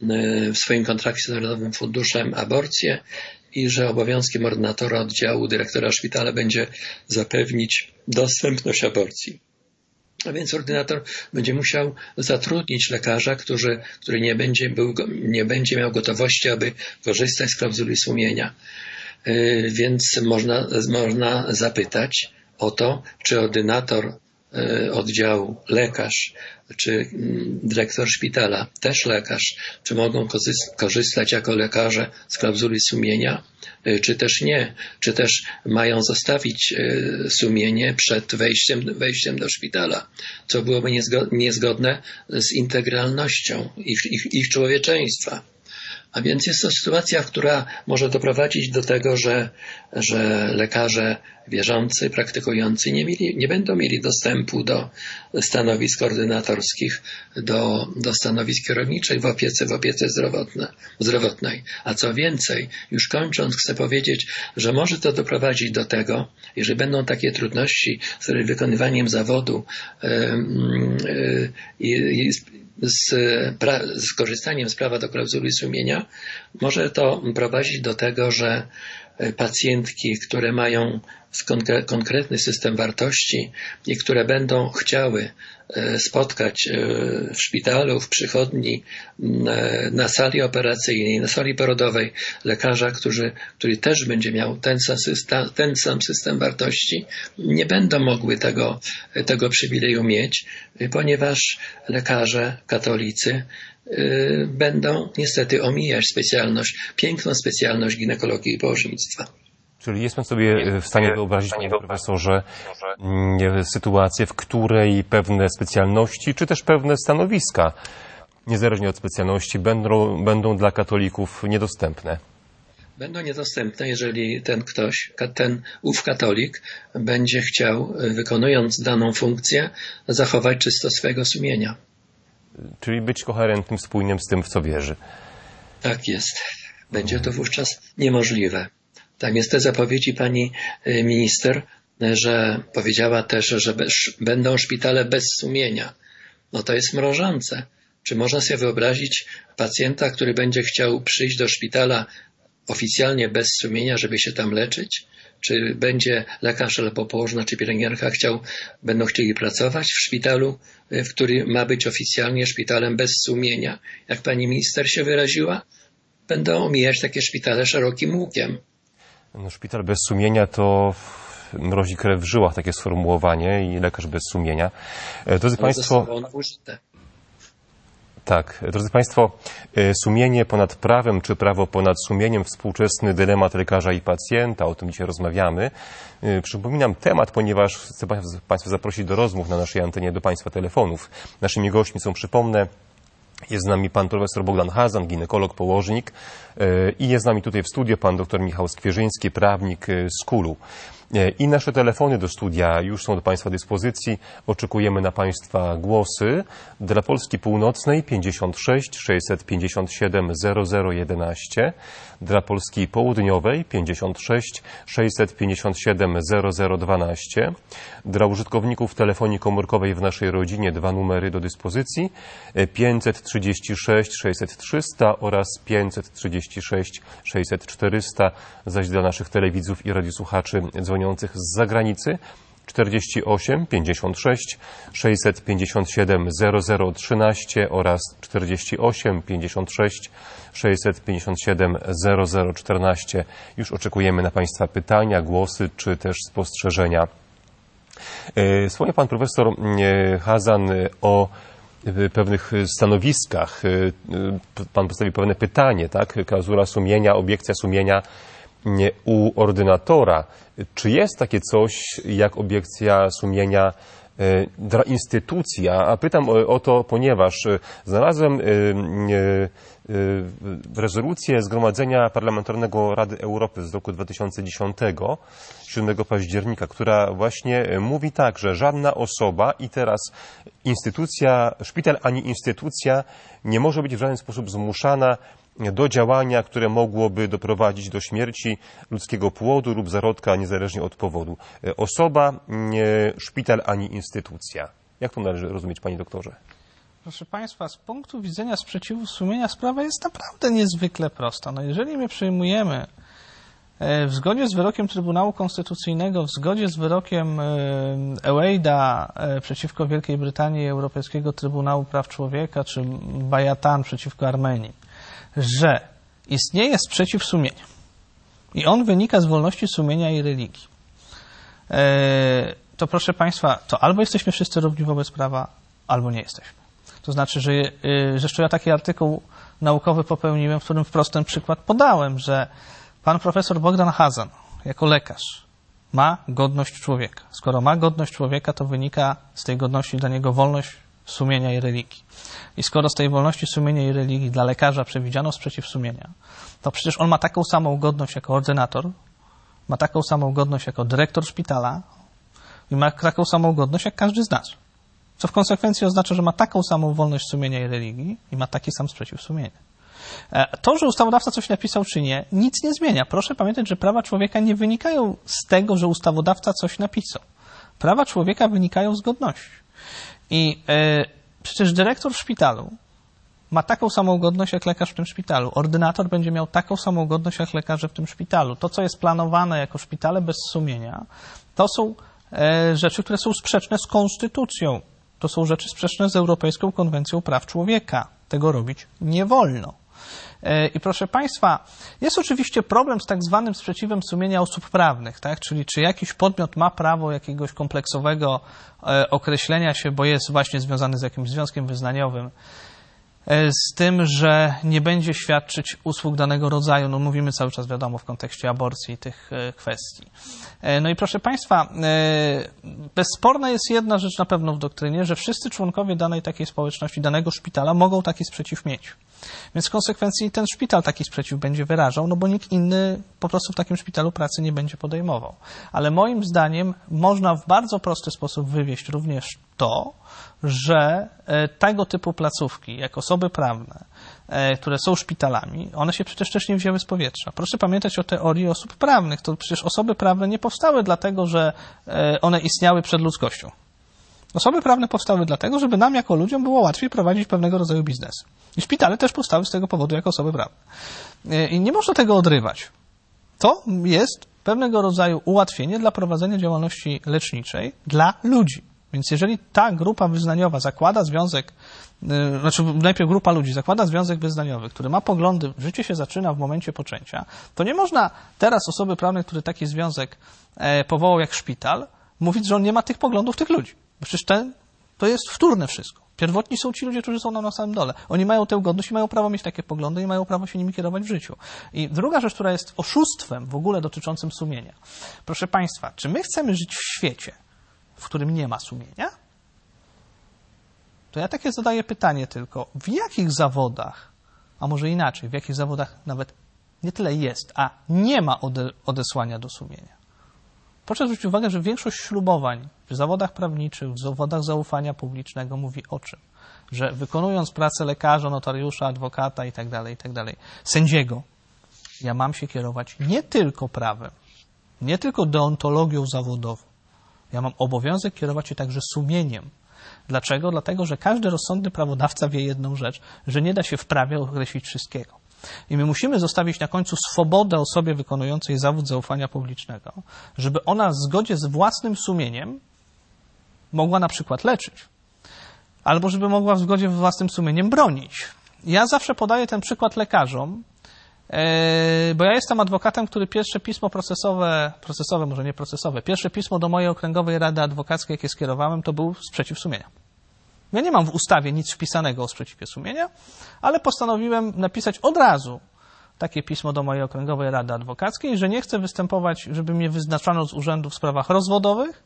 w swoim kontrakcie z Narodowym Funduszem aborcję i że obowiązkiem ordynatora oddziału, dyrektora szpitala będzie zapewnić dostępność aborcji. A więc ordynator będzie musiał zatrudnić lekarza, który, który nie, będzie był, nie będzie miał gotowości, aby korzystać z klauzuli sumienia. Yy, więc można, można zapytać o to, czy ordynator yy, oddziału, lekarz, czy yy, dyrektor szpitala, też lekarz, czy mogą korzystać jako lekarze z klauzuli sumienia, yy, czy też nie, czy też mają zostawić yy, sumienie przed wejściem, wejściem do szpitala, co byłoby niezgodne z integralnością ich, ich, ich człowieczeństwa. A więc jest to sytuacja, która może doprowadzić do tego, że, że lekarze wierzący, praktykujący nie, mieli, nie będą mieli dostępu do stanowisk ordynatorskich, do, do stanowisk kierowniczych w opiece, w opiece zdrowotne, zdrowotnej. A co więcej, już kończąc, chcę powiedzieć, że może to doprowadzić do tego, jeżeli będą takie trudności z wykonywaniem zawodu i yy, yy, yy, Z, pra, z korzystaniem z prawa do klauzuli sumienia, może to prowadzić do tego, że pacjentki, które mają konkretny system wartości i które będą chciały spotkać w szpitalu, w przychodni, na sali operacyjnej, na sali porodowej lekarza, który, który też będzie miał ten sam, system, ten sam system wartości, nie będą mogły tego, tego przywileju mieć, ponieważ lekarze katolicy będą niestety omijać specjalność, piękną specjalność ginekologii i położnictwa. Czyli jest pan sobie w stanie wyobrazić, panie profesorze, sytuację, w której pewne specjalności, czy też pewne stanowiska, niezależnie od specjalności, będą, będą dla katolików niedostępne? Będą niedostępne, jeżeli ten ktoś, ten ów katolik będzie chciał, wykonując daną funkcję, zachować czystość swojego sumienia. Czyli być koherentnym, spójnym z tym, w co wierzy. Tak jest. Będzie to wówczas niemożliwe. Tam jest te zapowiedzi pani minister, że powiedziała też, że będą szpitale bez sumienia. No to jest mrożące. Czy można sobie wyobrazić pacjenta, który będzie chciał przyjść do szpitala oficjalnie bez sumienia, żeby się tam leczyć? Czy będzie lekarz albo położna, czy pielęgniarka chciał, będą chcieli pracować w szpitalu, w który ma być oficjalnie szpitalem bez sumienia? Jak pani minister się wyraziła, będą omijać takie szpitale szerokim łukiem. No, szpital bez sumienia to mrozi krew w żyłach, takie sformułowanie, i lekarz bez sumienia. Drodzy Państwo, tak, drodzy Państwo, sumienie ponad prawem, czy prawo ponad sumieniem, współczesny dylemat lekarza i pacjenta, o tym dzisiaj rozmawiamy. Przypominam temat, ponieważ chcę Państwa zaprosić do rozmów na naszej antenie, do Państwa telefonów. Naszymi gośćmi są, przypomnę, jest z nami pan profesor Bogdan Hazan, ginekolog, położnik, i jest z nami tutaj w studio pan dr Michał Skwierzyński, prawnik z KUL-u. I nasze telefony do studia już są do Państwa dyspozycji. Oczekujemy na Państwa głosy. Dla Polski Północnej pięćdziesiąt sześć sześćset pięćdziesiąt siedem zero zero jedenaście. Dla Polski Południowej pięćdziesiąt sześć sześćset pięćdziesiąt siedem zero zero dwanaście. Dla użytkowników telefonii komórkowej w naszej rodzinie dwa numery do dyspozycji: pięćset trzydzieści sześć sześćset trzysta oraz pięćset trzydzieści sześć sześćset czterysta, zaś dla naszych telewidzów i radiosłuchaczy dzwoniących z zagranicy czterdzieści osiem pięćdziesiąt sześć sześćset pięćdziesiąt siedem zero zero trzynaście oraz czterdzieści osiem pięćdziesiąt sześć sześćset pięćdziesiąt siedem zero zero czternaście. Już oczekujemy na Państwa pytania, głosy czy też spostrzeżenia. Wspomniał pan profesor Hazan o pewnych stanowiskach. Pan postawił pewne pytanie, tak? Klauzula sumienia, obiekcja sumienia u ordynatora. Czy jest takie coś jak obiekcja sumienia dla instytucji? A pytam o to, ponieważ znalazłem rezolucję Zgromadzenia Parlamentarnego Rady Europy z roku dwa tysiące dziesiątego, siódmego października, która właśnie mówi tak, że żadna osoba i teraz instytucja, szpital ani instytucja nie może być w żaden sposób zmuszana do działania, które mogłoby doprowadzić do śmierci ludzkiego płodu lub zarodka, niezależnie od powodu. Osoba, szpital ani instytucja. Jak to należy rozumieć, panie doktorze? Proszę Państwa, z punktu widzenia sprzeciwu sumienia sprawa jest naprawdę niezwykle prosta. No jeżeli my przyjmujemy w zgodzie z wyrokiem Trybunału Konstytucyjnego, w zgodzie z wyrokiem Eweida przeciwko Wielkiej Brytanii i Europejskiego Trybunału Praw Człowieka, czy Bajatan przeciwko Armenii, że istnieje sprzeciw sumienia i on wynika z wolności sumienia i religii, to proszę Państwa, to albo jesteśmy wszyscy równi wobec prawa, albo nie jesteśmy. To znaczy, że zresztą ja taki artykuł naukowy popełniłem, w którym wprost ten przykład podałem, że pan profesor Bogdan Hazan, jako lekarz, ma godność człowieka. Skoro ma godność człowieka, to wynika z tej godności dla niego wolność sumienia i religii. I skoro z tej wolności sumienia i religii dla lekarza przewidziano sprzeciw sumienia, to przecież on ma taką samą godność jako ordynator, ma taką samą godność jako dyrektor szpitala i ma taką samą godność jak każdy z nas. Co w konsekwencji oznacza, że ma taką samą wolność sumienia i religii i ma taki sam sprzeciw sumienia. To, że ustawodawca coś napisał czy nie, nic nie zmienia. Proszę pamiętać, że prawa człowieka nie wynikają z tego, że ustawodawca coś napisał. Prawa człowieka wynikają z godności. I e, przecież dyrektor w szpitalu ma taką samą godność jak lekarz w tym szpitalu. Ordynator będzie miał taką samą godność jak lekarze w tym szpitalu. To, co jest planowane jako szpitale bez sumienia, to są e, rzeczy, które są sprzeczne z konstytucją. To są rzeczy sprzeczne z Europejską Konwencją Praw Człowieka. Tego robić nie wolno. I proszę Państwa, jest oczywiście problem z tak zwanym sprzeciwem sumienia osób prawnych, tak? Czyli czy jakiś podmiot ma prawo jakiegoś kompleksowego określenia się, bo jest właśnie związany z jakimś związkiem wyznaniowym, z tym, że nie będzie świadczyć usług danego rodzaju. No mówimy cały czas, wiadomo, w kontekście aborcji i tych kwestii. No i proszę Państwa, bezsporna jest jedna rzecz na pewno w doktrynie, że wszyscy członkowie danej takiej społeczności, danego szpitala mogą taki sprzeciw mieć. Więc w konsekwencji ten szpital taki sprzeciw będzie wyrażał, no bo nikt inny po prostu w takim szpitalu pracy nie będzie podejmował. Ale moim zdaniem można w bardzo prosty sposób wywieść również to, że tego typu placówki, jak osoby prawne, które są szpitalami, one się przecież też nie wzięły z powietrza. Proszę pamiętać o teorii osób prawnych. To przecież osoby prawne nie powstały dlatego, że one istniały przed ludzkością. Osoby prawne powstały dlatego, żeby nam jako ludziom było łatwiej prowadzić pewnego rodzaju biznes. I szpitale też powstały z tego powodu jako osoby prawne. I nie można tego odrywać. To jest pewnego rodzaju ułatwienie dla prowadzenia działalności leczniczej dla ludzi. Więc jeżeli ta grupa wyznaniowa zakłada związek, znaczy najpierw grupa ludzi zakłada związek wyznaniowy, który ma poglądy, życie się zaczyna w momencie poczęcia, to nie można teraz osoby prawnej, który taki związek powołał jak szpital, mówić, że on nie ma tych poglądów tych ludzi. Bo przecież ten, to jest wtórne wszystko. Pierwotni są ci ludzie, którzy są nam na samym dole. Oni mają tę godność i mają prawo mieć takie poglądy i mają prawo się nimi kierować w życiu. I druga rzecz, która jest oszustwem w ogóle dotyczącym sumienia. Proszę Państwa, czy my chcemy żyć w świecie, w którym nie ma sumienia? To ja takie zadaję pytanie tylko, w jakich zawodach, a może inaczej, w jakich zawodach nawet nie tyle jest, a nie ma ode, odesłania do sumienia? Proszę zwrócić uwagę, że większość ślubowań w zawodach prawniczych, w zawodach zaufania publicznego mówi o czym? Że wykonując pracę lekarza, notariusza, adwokata itd., itd., sędziego, ja mam się kierować nie tylko prawem, nie tylko deontologią zawodową. Ja mam obowiązek kierować się także sumieniem. Dlaczego? Dlatego, że każdy rozsądny prawodawca wie jedną rzecz, że nie da się w prawie określić wszystkiego. I my musimy zostawić na końcu swobodę osobie wykonującej zawód zaufania publicznego, żeby ona w zgodzie z własnym sumieniem mogła na przykład leczyć, albo żeby mogła w zgodzie z własnym sumieniem bronić. Ja zawsze podaję ten przykład lekarzom, bo ja jestem adwokatem, który pierwsze pismo procesowe, procesowe, może nie procesowe, pierwsze pismo do mojej okręgowej rady adwokackiej, jakie skierowałem, to był sprzeciw sumienia. Ja nie mam w ustawie nic wpisanego o sprzeciwie sumienia, ale postanowiłem napisać od razu takie pismo do mojej okręgowej rady adwokackiej, że nie chcę występować, żeby mnie wyznaczano z urzędu w sprawach rozwodowych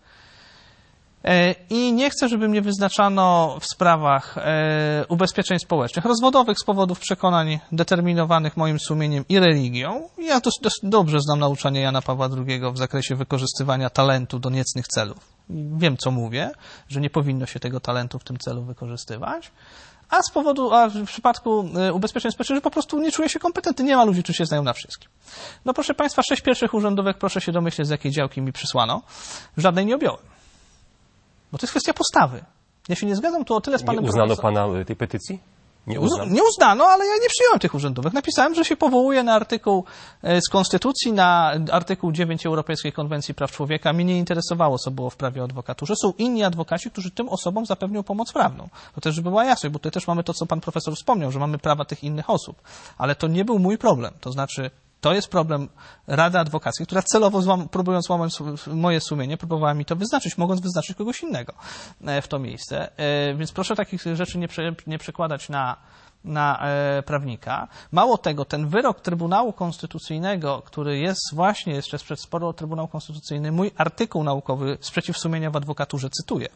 i nie chcę, żeby mnie wyznaczano w sprawach ubezpieczeń społecznych, rozwodowych z powodów przekonań determinowanych moim sumieniem i religią. Ja dość, dość dobrze znam nauczanie Jana Pawła drugiego w zakresie wykorzystywania talentu do niecnych celów. Wiem, co mówię, że nie powinno się tego talentu w tym celu wykorzystywać, a z powodu, a w przypadku ubezpieczeń społecznych, że po prostu nie czuję się kompetentny, nie ma ludzi, którzy się znają na wszystkim. No proszę Państwa, sześć pierwszych urzędówek, proszę się domyśleć, z jakiej działki mi przysłano, żadnej nie objąłem. Bo to jest kwestia postawy. Ja się nie zgadzam tu o tyle z panem Nie uznano profesorem. pana tej petycji? Nie uznano? Nie uznano, ale ja nie przyjąłem tych urzędówek. Napisałem, że się powołuję na artykuł z Konstytucji, na artykuł dziewięć Europejskiej Konwencji Praw Człowieka. Mnie nie interesowało, co było w prawie o adwokaturze. Są inni adwokaci, którzy tym osobom zapewnią pomoc prawną. To też, żeby była jasność, bo tutaj też mamy to, co pan profesor wspomniał, że mamy prawa tych innych osób. Ale to nie był mój problem. To znaczy, to jest problem Rady Adwokackiej, która celowo, złam, próbując złamać moje sumienie, próbowała mi to wyznaczyć, mogąc wyznaczyć kogoś innego w to miejsce. Więc proszę takich rzeczy nie, prze, nie przekładać na, na prawnika. Mało tego, ten wyrok Trybunału Konstytucyjnego, który jest właśnie jeszcze sprzed sporu o Trybunał Konstytucyjny, mój artykuł naukowy Sprzeciw sumienia w adwokaturze cytuję.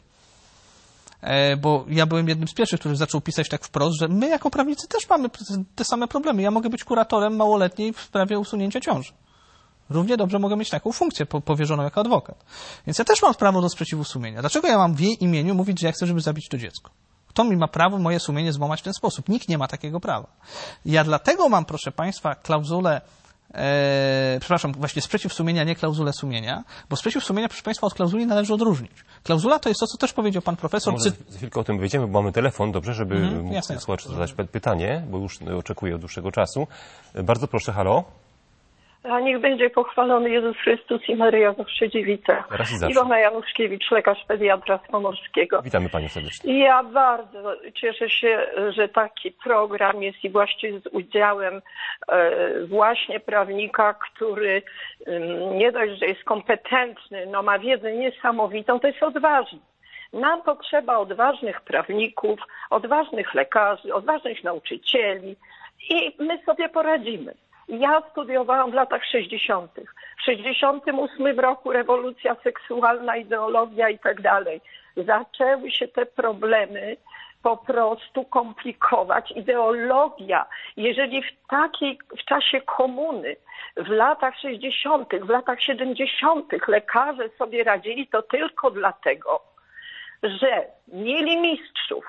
Bo ja byłem jednym z pierwszych, który zaczął pisać tak wprost, że my jako prawnicy też mamy te same problemy. Ja mogę być kuratorem małoletniej w sprawie usunięcia ciąży. Równie dobrze mogę mieć taką funkcję powierzoną jako adwokat. Więc ja też mam prawo do sprzeciwu sumienia. Dlaczego ja mam w jej imieniu mówić, że ja chcę, żeby zabić to dziecko? Kto mi ma prawo moje sumienie złamać w ten sposób? Nikt nie ma takiego prawa. Ja dlatego mam, proszę państwa, klauzulę E, przepraszam, właśnie sprzeciw sumienia, nie klauzulę sumienia, bo sprzeciw sumienia, proszę państwa, od klauzuli należy odróżnić. Klauzula to jest to, co też powiedział pan profesor. Może za chwilkę o tym wyjdziemy, bo mamy telefon, dobrze, żeby Mhm, mógł jasne. słuchacz zadać pytanie, bo już oczekuję od dłuższego czasu. Bardzo proszę, halo. A niech będzie pochwalony Jezus Chrystus i Maryja zawsze dziewica. Raz i zawsze. Iwona Januszkiewicz, lekarz pediatra z Pomorskiego. Witamy panią serdecznie. I ja bardzo cieszę się, że taki program jest i właśnie z udziałem e, właśnie prawnika, który e, nie dość, że jest kompetentny, no ma wiedzę niesamowitą, to jest odważny. Nam potrzeba odważnych prawników, odważnych lekarzy, odważnych nauczycieli i my sobie poradzimy. Ja studiowałam w latach sześćdziesiątych. W sześćdziesiątym ósmym roku rewolucja seksualna, ideologia i tak dalej. Zaczęły się te problemy po prostu komplikować. Ideologia, jeżeli w takiej, w czasie komuny, w latach sześćdziesiątych, w latach siedemdziesiątych lekarze sobie radzili, to tylko dlatego, że mieli mistrzów,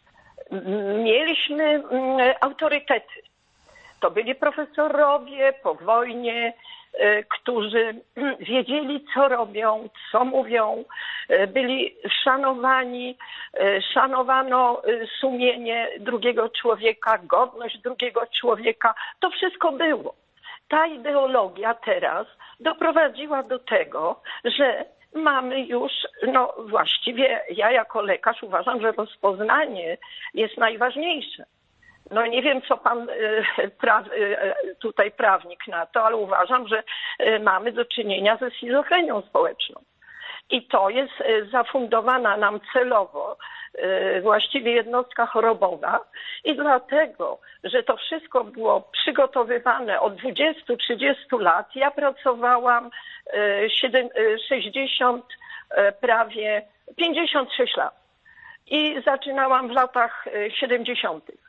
mieliśmy autorytety. To byli profesorowie po wojnie, którzy wiedzieli, co robią, co mówią, byli szanowani, szanowano sumienie drugiego człowieka, godność drugiego człowieka. To wszystko było. Ta ideologia teraz doprowadziła do tego, że mamy już, no właściwie ja jako lekarz uważam, że rozpoznanie jest najważniejsze. No nie wiem, co pan pra, tutaj prawnik na to, ale uważam, że mamy do czynienia ze schizofrenią społeczną. I to jest zafundowana nam celowo właściwie jednostka chorobowa i dlatego, że to wszystko było przygotowywane od dwudziestu trzydziestu lat. Ja pracowałam sześćdziesiąt, prawie pięćdziesiąt sześć lat i zaczynałam w latach siedemdziesiątych.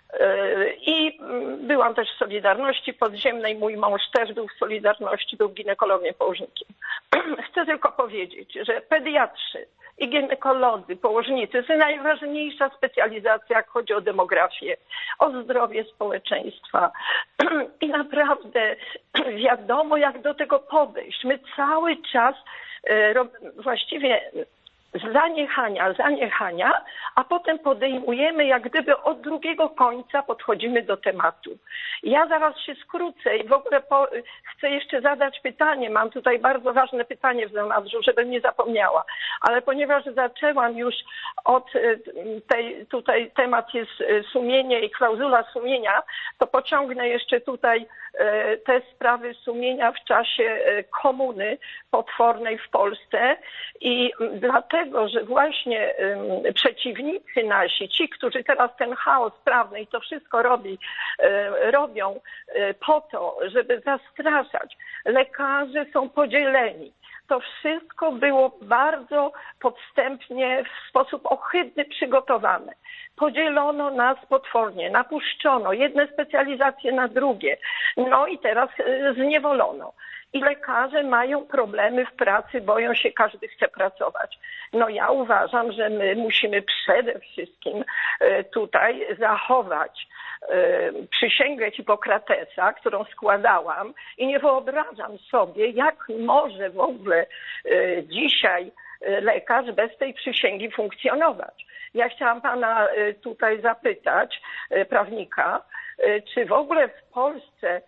I byłam też w Solidarności Podziemnej, mój mąż też był w Solidarności, był ginekologiem położnikiem. Chcę tylko powiedzieć, że pediatrzy i ginekolodzy, położnicy to najważniejsza specjalizacja, jak chodzi o demografię, o zdrowie społeczeństwa. I naprawdę wiadomo, jak do tego podejść. My cały czas właściwie zaniechania, zaniechania, a potem podejmujemy, jak gdyby od drugiego końca podchodzimy do tematu. Ja zaraz się skrócę i w ogóle po, chcę jeszcze zadać pytanie. Mam tutaj bardzo ważne pytanie w zanadrzu, żebym nie zapomniała. Ale ponieważ zaczęłam już od tej, tutaj temat jest sumienie i klauzula sumienia, to pociągnę jeszcze tutaj te sprawy sumienia w czasie komuny potwornej w Polsce i dlatego, że właśnie przeciwnicy nasi, ci, którzy teraz ten chaos prawny i to wszystko robi, robią po to, żeby zastraszać, lekarze są podzieleni. To wszystko było bardzo podstępnie, w sposób ohydny przygotowane. Podzielono nas potwornie, napuszczono jedne specjalizacje na drugie. No i teraz zniewolono. I lekarze mają problemy w pracy, boją się, każdy chce pracować. No ja uważam, że my musimy przede wszystkim tutaj zachować przysięgę Hipokratesa, którą składałam i nie wyobrażam sobie, jak może w ogóle dzisiaj lekarz bez tej przysięgi funkcjonować. Ja chciałam pana tutaj zapytać, prawnika, czy w ogóle w Polsce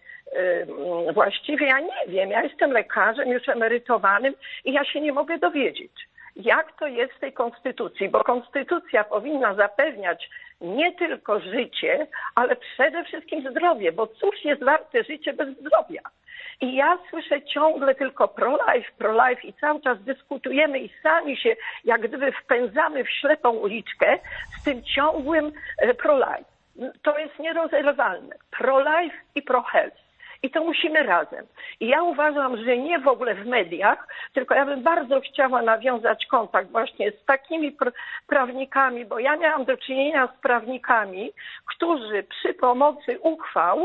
właściwie, ja nie wiem, ja jestem lekarzem już emerytowanym i ja się nie mogę dowiedzieć, jak to jest w tej konstytucji, bo konstytucja powinna zapewniać nie tylko życie, ale przede wszystkim zdrowie, bo cóż jest warte życie bez zdrowia? I ja słyszę ciągle tylko pro-life, pro-life i cały czas dyskutujemy i sami się jak gdyby wpędzamy w ślepą uliczkę z tym ciągłym pro-life. To jest nierozerwalne. Pro-life i pro-health. I to musimy razem. I ja uważam, że nie w ogóle w mediach, tylko ja bym bardzo chciała nawiązać kontakt właśnie z takimi pr- prawnikami, bo ja miałam do czynienia z prawnikami, którzy przy pomocy uchwał,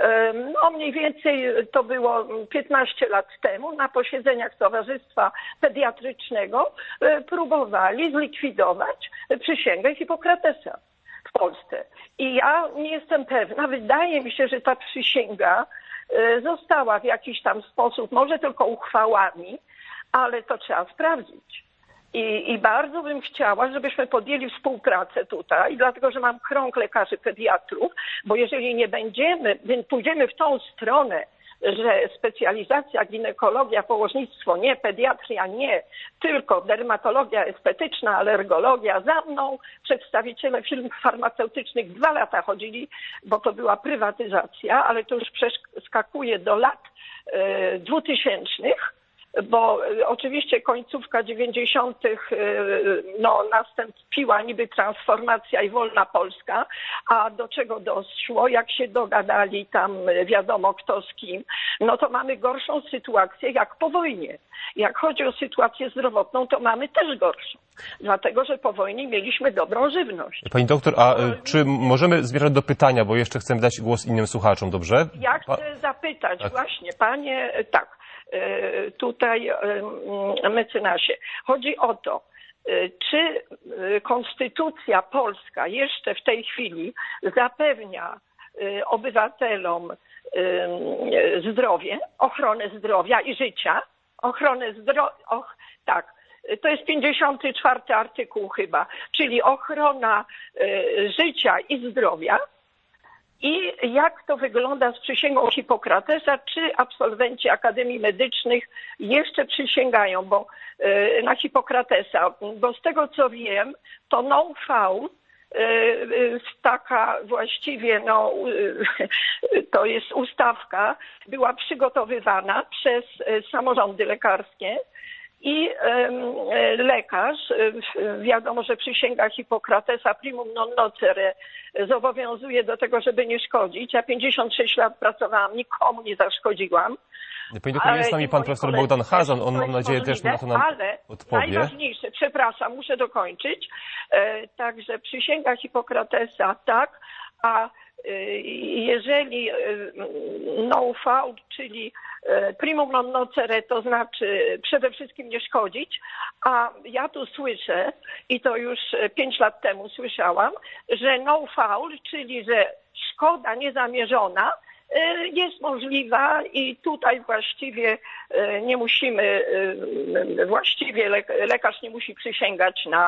no mniej więcej to było piętnaście lat temu, na posiedzeniach Towarzystwa Pediatrycznego próbowali zlikwidować przysięgę Hipokratesa w Polsce. I ja nie jestem pewna, wydaje mi się, że ta przysięga została w jakiś tam sposób, może tylko uchwałami, ale to trzeba sprawdzić. I, I bardzo bym chciała, żebyśmy podjęli współpracę tutaj, dlatego że mam krąg lekarzy pediatrów, bo jeżeli nie będziemy, pójdziemy w tą stronę, że specjalizacja, ginekologia, położnictwo nie, pediatria nie, tylko dermatologia estetyczna, alergologia. Za mną przedstawiciele firm farmaceutycznych dwa lata chodzili, bo to była prywatyzacja, ale to już przeskakuje do lat e, dwutysięcznych, bo oczywiście końcówka dziewięćdziesiątych no, nastąpiła niby transformacja i wolna Polska, a do czego doszło, jak się dogadali tam wiadomo kto z kim, no to mamy gorszą sytuację jak po wojnie. Jak chodzi o sytuację zdrowotną, to mamy też gorszą, dlatego że po wojnie mieliśmy dobrą żywność. Pani doktor, a czy możemy zmierzać do pytania, bo jeszcze chcemy dać głos innym słuchaczom, dobrze? Ja chcę zapytać tak. właśnie, panie, tak, tutaj mecenasie. Chodzi o to, czy konstytucja polska jeszcze w tej chwili zapewnia obywatelom zdrowie, ochronę zdrowia i życia, ochronę zdrowia, och, tak, to jest pięćdziesiąty czwarty artykuł chyba, czyli ochrona życia i zdrowia. I jak to wygląda z przysięgą Hipokratesa? Czy absolwenci Akademii Medycznych jeszcze przysięgają bo, na Hipokratesa? Bo z tego co wiem, to know-how, taka właściwie, no, to jest ustawka, była przygotowywana przez samorządy lekarskie. I lekarz, wiadomo, że przysięga Hipokratesa primum non nocere zobowiązuje do tego, żeby nie szkodzić. Ja pięćdziesiąt sześć lat pracowałam, nikomu nie zaszkodziłam. Pani doktor, jest z nami pan profesor Bogdan Hazan, on mam nadzieję też na to nam ale odpowie. Najważniejsze, przepraszam, muszę dokończyć. Także przysięga Hipokratesa, tak, a jeżeli know-how, czyli primum non nocere, to znaczy przede wszystkim nie szkodzić, a ja tu słyszę, i to już pięć lat temu słyszałam, że know-how, czyli że szkoda niezamierzona jest możliwa i tutaj właściwie nie musimy, właściwie lekarz nie musi przysięgać na,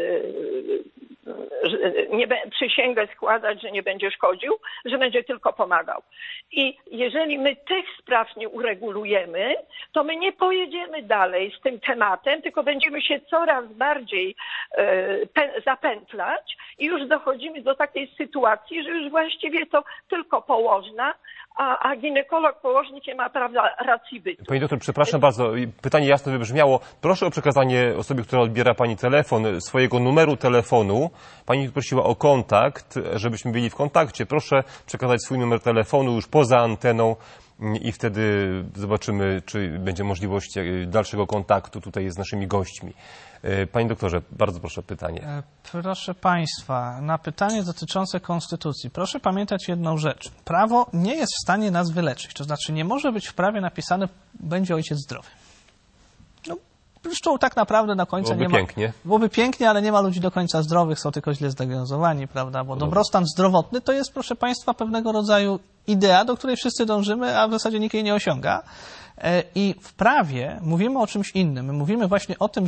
nie, przysięgę składać, że nie będzie szkodził, że będzie tylko pomagał. I jeżeli my tych spraw nie uregulujemy, to my nie pojedziemy dalej z tym tematem, tylko będziemy się coraz bardziej zapętlać i już dochodzimy do takiej sytuacji, że już właściwie to tylko położna, a, a ginekolog, położnik nie ma prawa racji bytu. Pani doktor, przepraszam bardzo, pytanie jasno wybrzmiało. Proszę o przekazanie osobie, która odbiera pani telefon, swojego numeru telefonu. Pani prosiła o kontakt, żebyśmy byli w kontakcie. Proszę przekazać swój numer telefonu już poza anteną i wtedy zobaczymy, czy będzie możliwość dalszego kontaktu tutaj z naszymi gośćmi. Panie doktorze, bardzo proszę pytanie. Proszę Państwa, na pytanie dotyczące Konstytucji, proszę pamiętać jedną rzecz. Prawo nie jest w stanie nas wyleczyć. To znaczy nie może być w prawie napisane, będzie ojciec zdrowy. No, zresztą tak naprawdę na końcu Byłoby nie ma... pięknie. Byłoby pięknie, ale nie ma ludzi do końca zdrowych, są tylko źle zdiagnozowani, prawda? Bo dobrostan zdrowotny to jest, proszę Państwa, pewnego rodzaju idea, do której wszyscy dążymy, a w zasadzie nikt jej nie osiąga. I w prawie mówimy o czymś innym. My mówimy właśnie o tym, że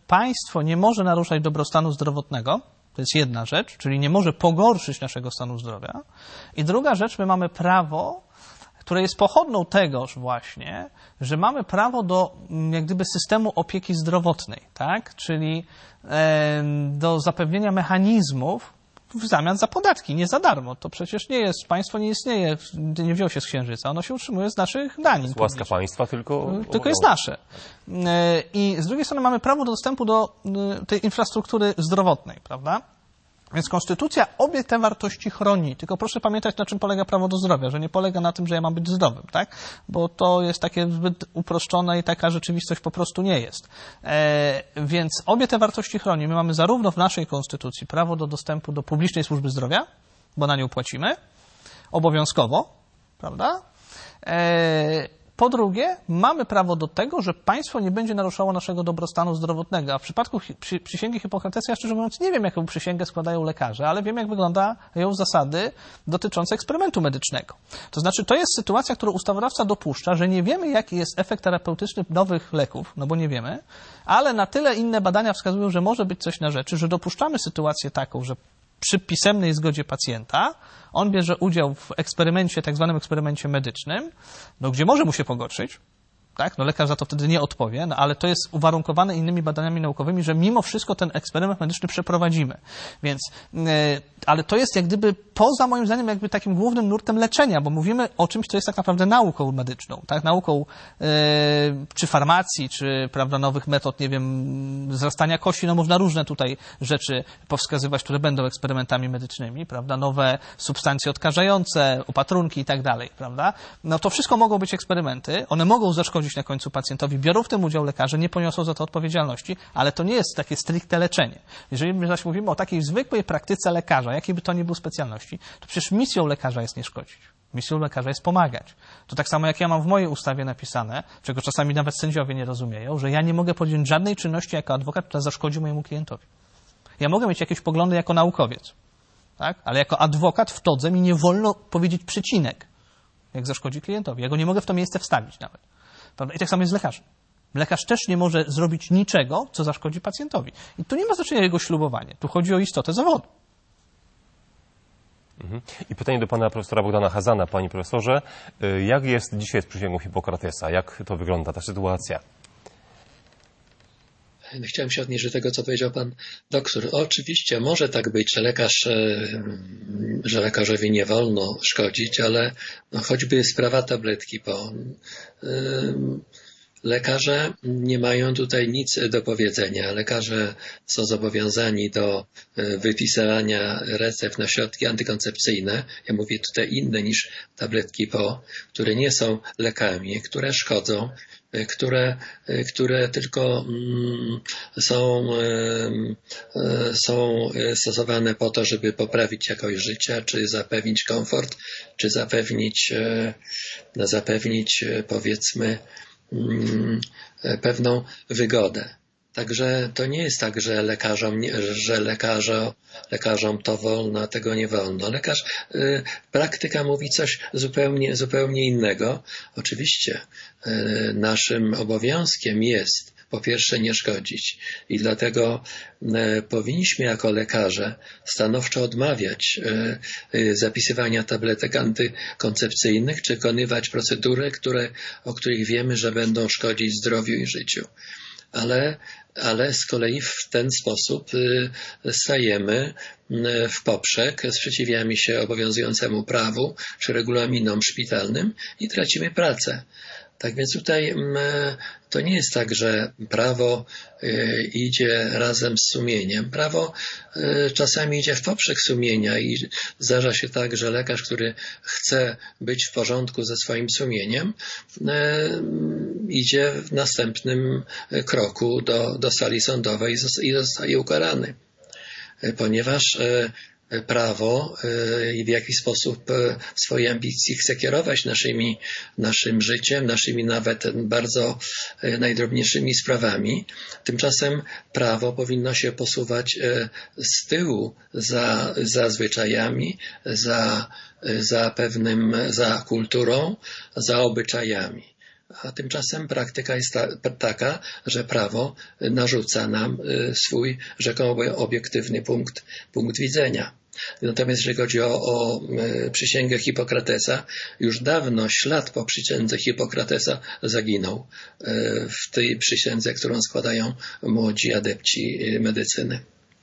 państwo nie może naruszać dobrostanu zdrowotnego, to jest jedna rzecz, czyli nie może pogorszyć naszego stanu zdrowia. I druga rzecz, my mamy prawo, które jest pochodną tegoż właśnie, że mamy prawo do jak gdyby systemu opieki zdrowotnej, tak? Czyli e, do zapewnienia mechanizmów w zamian za podatki, nie za darmo. To przecież nie jest, państwo nie istnieje, nie wziął się z księżyca, ono się utrzymuje z naszych danin. Z łaska państwa, tylko... Tylko jest nasze. I z drugiej strony mamy prawo do dostępu do tej infrastruktury zdrowotnej, prawda? Więc konstytucja obie te wartości chroni, tylko proszę pamiętać, na czym polega prawo do zdrowia, że nie polega na tym, że ja mam być zdrowym, tak? Bo to jest takie zbyt uproszczone i taka rzeczywistość po prostu nie jest. E, więc obie te wartości chroni. My mamy zarówno w naszej konstytucji prawo do dostępu do publicznej służby zdrowia, bo na nią płacimy, obowiązkowo, prawda? E, Po drugie, mamy prawo do tego, że państwo nie będzie naruszało naszego dobrostanu zdrowotnego. A w przypadku hi- przy, przysięgi hipokratesa, ja szczerze mówiąc nie wiem, jaką przysięgę składają lekarze, ale wiem, jak wyglądają zasady dotyczące eksperymentu medycznego. To znaczy, to jest sytuacja, którą ustawodawca dopuszcza, że nie wiemy, jaki jest efekt terapeutyczny nowych leków, no bo nie wiemy, ale na tyle inne badania wskazują, że może być coś na rzeczy, że dopuszczamy sytuację taką, że przy pisemnej zgodzie pacjenta on bierze udział w eksperymencie, tak zwanym eksperymencie medycznym, no, gdzie może mu się pogorszyć, tak? No, lekarz za to wtedy nie odpowie, no, ale to jest uwarunkowane innymi badaniami naukowymi, że mimo wszystko ten eksperyment medyczny przeprowadzimy. Więc, yy, ale to jest jak gdyby poza moim zdaniem jakby takim głównym nurtem leczenia, bo mówimy o czymś, co jest tak naprawdę nauką medyczną, tak? Nauką yy, czy farmacji, czy prawda, nowych metod, nie wiem, wzrastania kości, no można różne tutaj rzeczy powskazywać, które będą eksperymentami medycznymi, prawda? Nowe substancje odkażające, opatrunki i tak dalej, prawda? No to wszystko mogą być eksperymenty, one mogą zaszkodzić na końcu pacjentowi, biorą w tym udział lekarze, nie poniosą za to odpowiedzialności, ale to nie jest takie stricte leczenie. Jeżeli my zaś mówimy o takiej zwykłej praktyce lekarza, jakiej by to nie był specjalności, to przecież misją lekarza jest nie szkodzić. Misją lekarza jest pomagać. To tak samo jak ja mam w mojej ustawie napisane, czego czasami nawet sędziowie nie rozumieją, że ja nie mogę podjąć żadnej czynności jako adwokat, która zaszkodzi mojemu klientowi. Ja mogę mieć jakieś poglądy jako naukowiec, tak? Ale jako adwokat w todze mi nie wolno powiedzieć przecinek, jak zaszkodzi klientowi. Ja go nie mogę w to miejsce wstawić nawet. I tak samo jest z lekarzem. Lekarz też nie może zrobić niczego, co zaszkodzi pacjentowi. I tu nie ma znaczenia jego ślubowanie. Tu chodzi o istotę zawodu. Mhm. I pytanie do pana profesora Bogdana Chazana. Panie profesorze, jak jest dzisiaj z przysięgą Hipokratesa? Jak to wygląda, ta sytuacja? Chciałem się odnieść do tego, co powiedział pan doktor. Oczywiście może tak być, że lekarz, że lekarzowi nie wolno szkodzić, ale no choćby sprawa tabletki, bo lekarze nie mają tutaj nic do powiedzenia. Lekarze są zobowiązani do wypisywania recept na środki antykoncepcyjne. Ja mówię tutaj inne niż tabletki P O, które nie są lekami, które szkodzą, które, które tylko są, są stosowane po to, żeby poprawić jakość życia, czy zapewnić komfort, czy zapewnić, zapewnić powiedzmy pewną wygodę. Także to nie jest tak, że lekarzom, że lekarzo, lekarzom to wolno, a tego nie wolno. Lekarz, y, praktyka mówi coś zupełnie, zupełnie innego. Oczywiście y, naszym obowiązkiem jest po pierwsze nie szkodzić i dlatego y, powinniśmy jako lekarze stanowczo odmawiać y, y, zapisywania tabletek antykoncepcyjnych czy wykonywać procedury, które, o których wiemy, że będą szkodzić zdrowiu i życiu. Ale, ale z kolei w ten sposób stajemy w poprzek, sprzeciwiamy się obowiązującemu prawu czy regulaminom szpitalnym i tracimy pracę. Tak więc tutaj to nie jest tak, że prawo idzie razem z sumieniem. Prawo czasami idzie w poprzek sumienia i zdarza się tak, że lekarz, który chce być w porządku ze swoim sumieniem, idzie w następnym kroku do, do sali sądowej i zostaje ukarany. Ponieważ prawo i w jakiś sposób swoje ambicje chce kierować naszymi, naszym życiem, naszymi nawet bardzo najdrobniejszymi sprawami. Tymczasem prawo powinno się posuwać z tyłu za, za zwyczajami, za, za pewnym, za kulturą, za obyczajami. a tymczasem praktyka jest ta, taka, że prawo narzuca nam swój rzekomo obiektywny punkt, punkt widzenia. Natomiast jeżeli chodzi o, o przysięgę Hipokratesa, już dawno ślad po przysiędze Hipokratesa zaginął w tej przysiędze, którą składają młodzi adepci medycyny.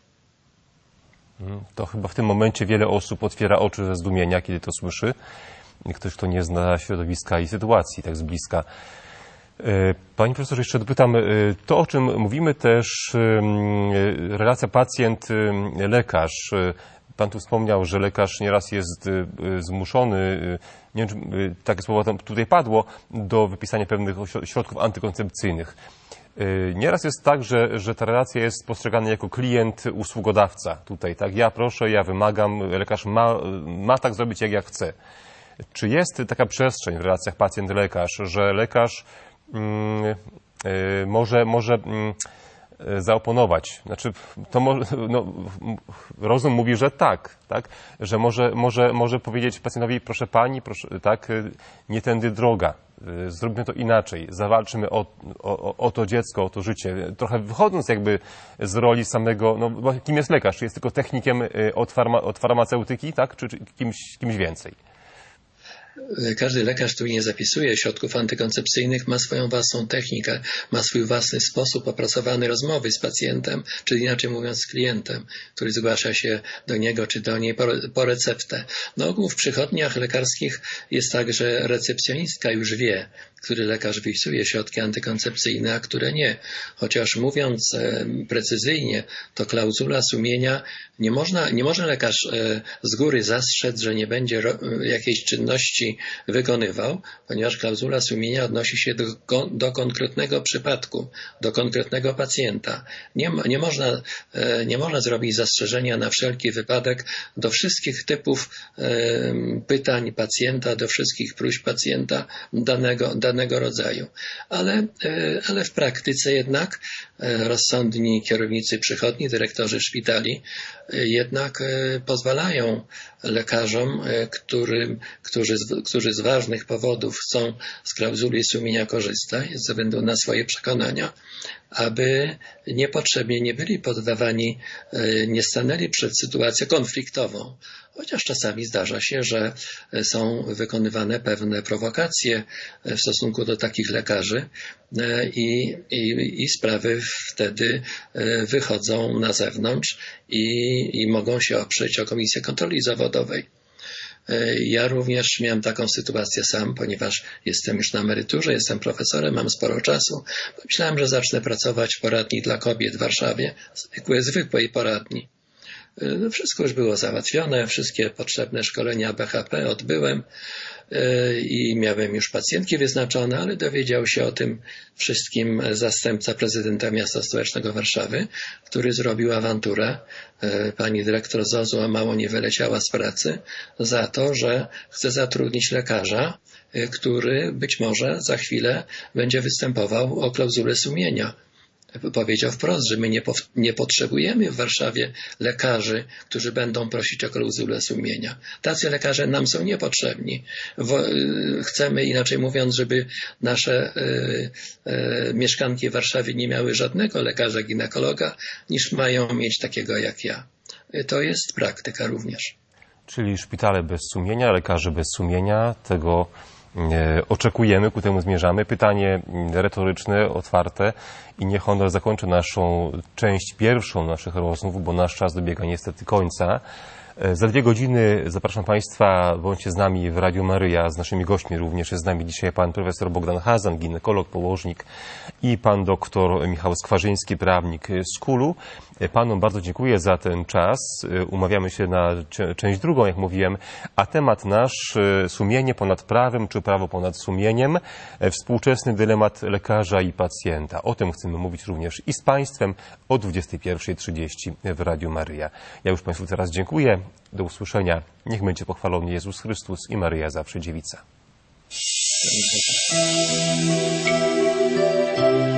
To chyba w tym momencie wiele osób otwiera oczy ze zdumienia, kiedy to słyszy. Ktoś, kto nie zna środowiska i sytuacji tak z bliska. Panie profesorze, jeszcze dopytam, to o czym mówimy też, relacja pacjent-lekarz. Pan tu wspomniał, że lekarz nieraz jest zmuszony, nie wiem, czy takie słowo tutaj padło, do wypisania pewnych środków antykoncepcyjnych. Nieraz jest tak, że, że ta relacja jest postrzegana jako klient-usługodawca tutaj, tak? Ja proszę, ja wymagam, lekarz ma, ma tak zrobić, jak ja chcę. Czy jest taka przestrzeń w relacjach pacjent-lekarz, że lekarz mm, y, może, może mm, zaoponować? Znaczy, to może, no, rozum mówi, że tak, tak? Że może, może, może powiedzieć pacjentowi, proszę pani, proszę, tak, nie tędy droga, zróbmy to inaczej, zawalczymy o, o, o to dziecko, o to życie. Trochę wychodząc jakby z roli samego, no bo kim jest lekarz? Czy jest tylko technikiem od, farma, od farmaceutyki, tak? Czy, czy kimś, kimś więcej? Każdy lekarz, który nie zapisuje środków antykoncepcyjnych, ma swoją własną technikę, ma swój własny sposób opracowanej rozmowy z pacjentem, czy inaczej mówiąc z klientem, który zgłasza się do niego czy do niej po receptę. Na ogół w przychodniach lekarskich jest tak, że recepcjonistka już wie, który lekarz wypisuje środki antykoncepcyjne, a które nie. Chociaż mówiąc precyzyjnie, to klauzula sumienia, nie można, nie może lekarz z góry zastrzec, że nie będzie jakiejś czynności wykonywał, ponieważ klauzula sumienia odnosi się do, do konkretnego przypadku, do konkretnego pacjenta. Nie, nie, można, nie można zrobić zastrzeżenia na wszelki wypadek do wszystkich typów pytań pacjenta, do wszystkich próśb pacjenta danego, danego rodzaju. Ale, ale w praktyce jednak rozsądni kierownicy przychodni, dyrektorzy szpitali jednak pozwalają lekarzom, którym, którzy, którzy z ważnych powodów chcą z klauzuli sumienia korzystać, ze względu na swoje przekonania, aby niepotrzebnie nie byli poddawani, nie stanęli przed sytuacją konfliktową. Chociaż czasami zdarza się, że są wykonywane pewne prowokacje w stosunku do takich lekarzy i, i, i sprawy wtedy wychodzą na zewnątrz i, i mogą się oprzeć o Komisję Kontroli Zawodowej. Ja również miałem taką sytuację sam, ponieważ jestem już na emeryturze, jestem profesorem, mam sporo czasu. Pomyślałem, że zacznę pracować w poradni dla kobiet w Warszawie, zwykłej, zwykłej poradni. Wszystko już było załatwione, wszystkie potrzebne szkolenia B H P odbyłem i miałem już pacjentki wyznaczone, ale dowiedział się o tym wszystkim zastępca prezydenta miasta stołecznego Warszawy, który zrobił awanturę. Pani dyrektor Z O Z u mało nie wyleciała z pracy za to, że chce zatrudnić lekarza, który być może za chwilę będzie występował o klauzulę sumienia. Powiedział wprost, że my nie, po, nie potrzebujemy w Warszawie lekarzy, którzy będą prosić o klauzulę sumienia. Tacy lekarze nam są niepotrzebni. Wo, chcemy, inaczej mówiąc, żeby nasze y, y, mieszkanki w Warszawie nie miały żadnego lekarza ginekologa, niż mają mieć takiego jak ja. To jest praktyka również. Czyli szpitale bez sumienia, lekarze bez sumienia, tego oczekujemy, ku temu zmierzamy. Pytanie retoryczne, otwarte i niech ono zakończy naszą część pierwszą naszych rozmów, bo nasz czas dobiega niestety końca. Za dwie godziny zapraszam Państwa, bądźcie z nami w Radiu Maryja, z naszymi gośćmi również. Jest z nami dzisiaj pan profesor Bogdan Hazan, ginekolog, położnik i pan doktor Michał Skwarzyński, prawnik z KUL-u. Panom bardzo dziękuję za ten czas. Umawiamy się na część drugą, jak mówiłem, a temat nasz sumienie ponad prawem, czy prawo ponad sumieniem, współczesny dylemat lekarza i pacjenta. O tym chcemy mówić również i z Państwem o dwudziestej pierwszej trzydzieści w Radiu Maryja. Ja już Państwu teraz dziękuję. Do usłyszenia. Niech będzie pochwalony Jezus Chrystus i Maryja zawsze dziewica.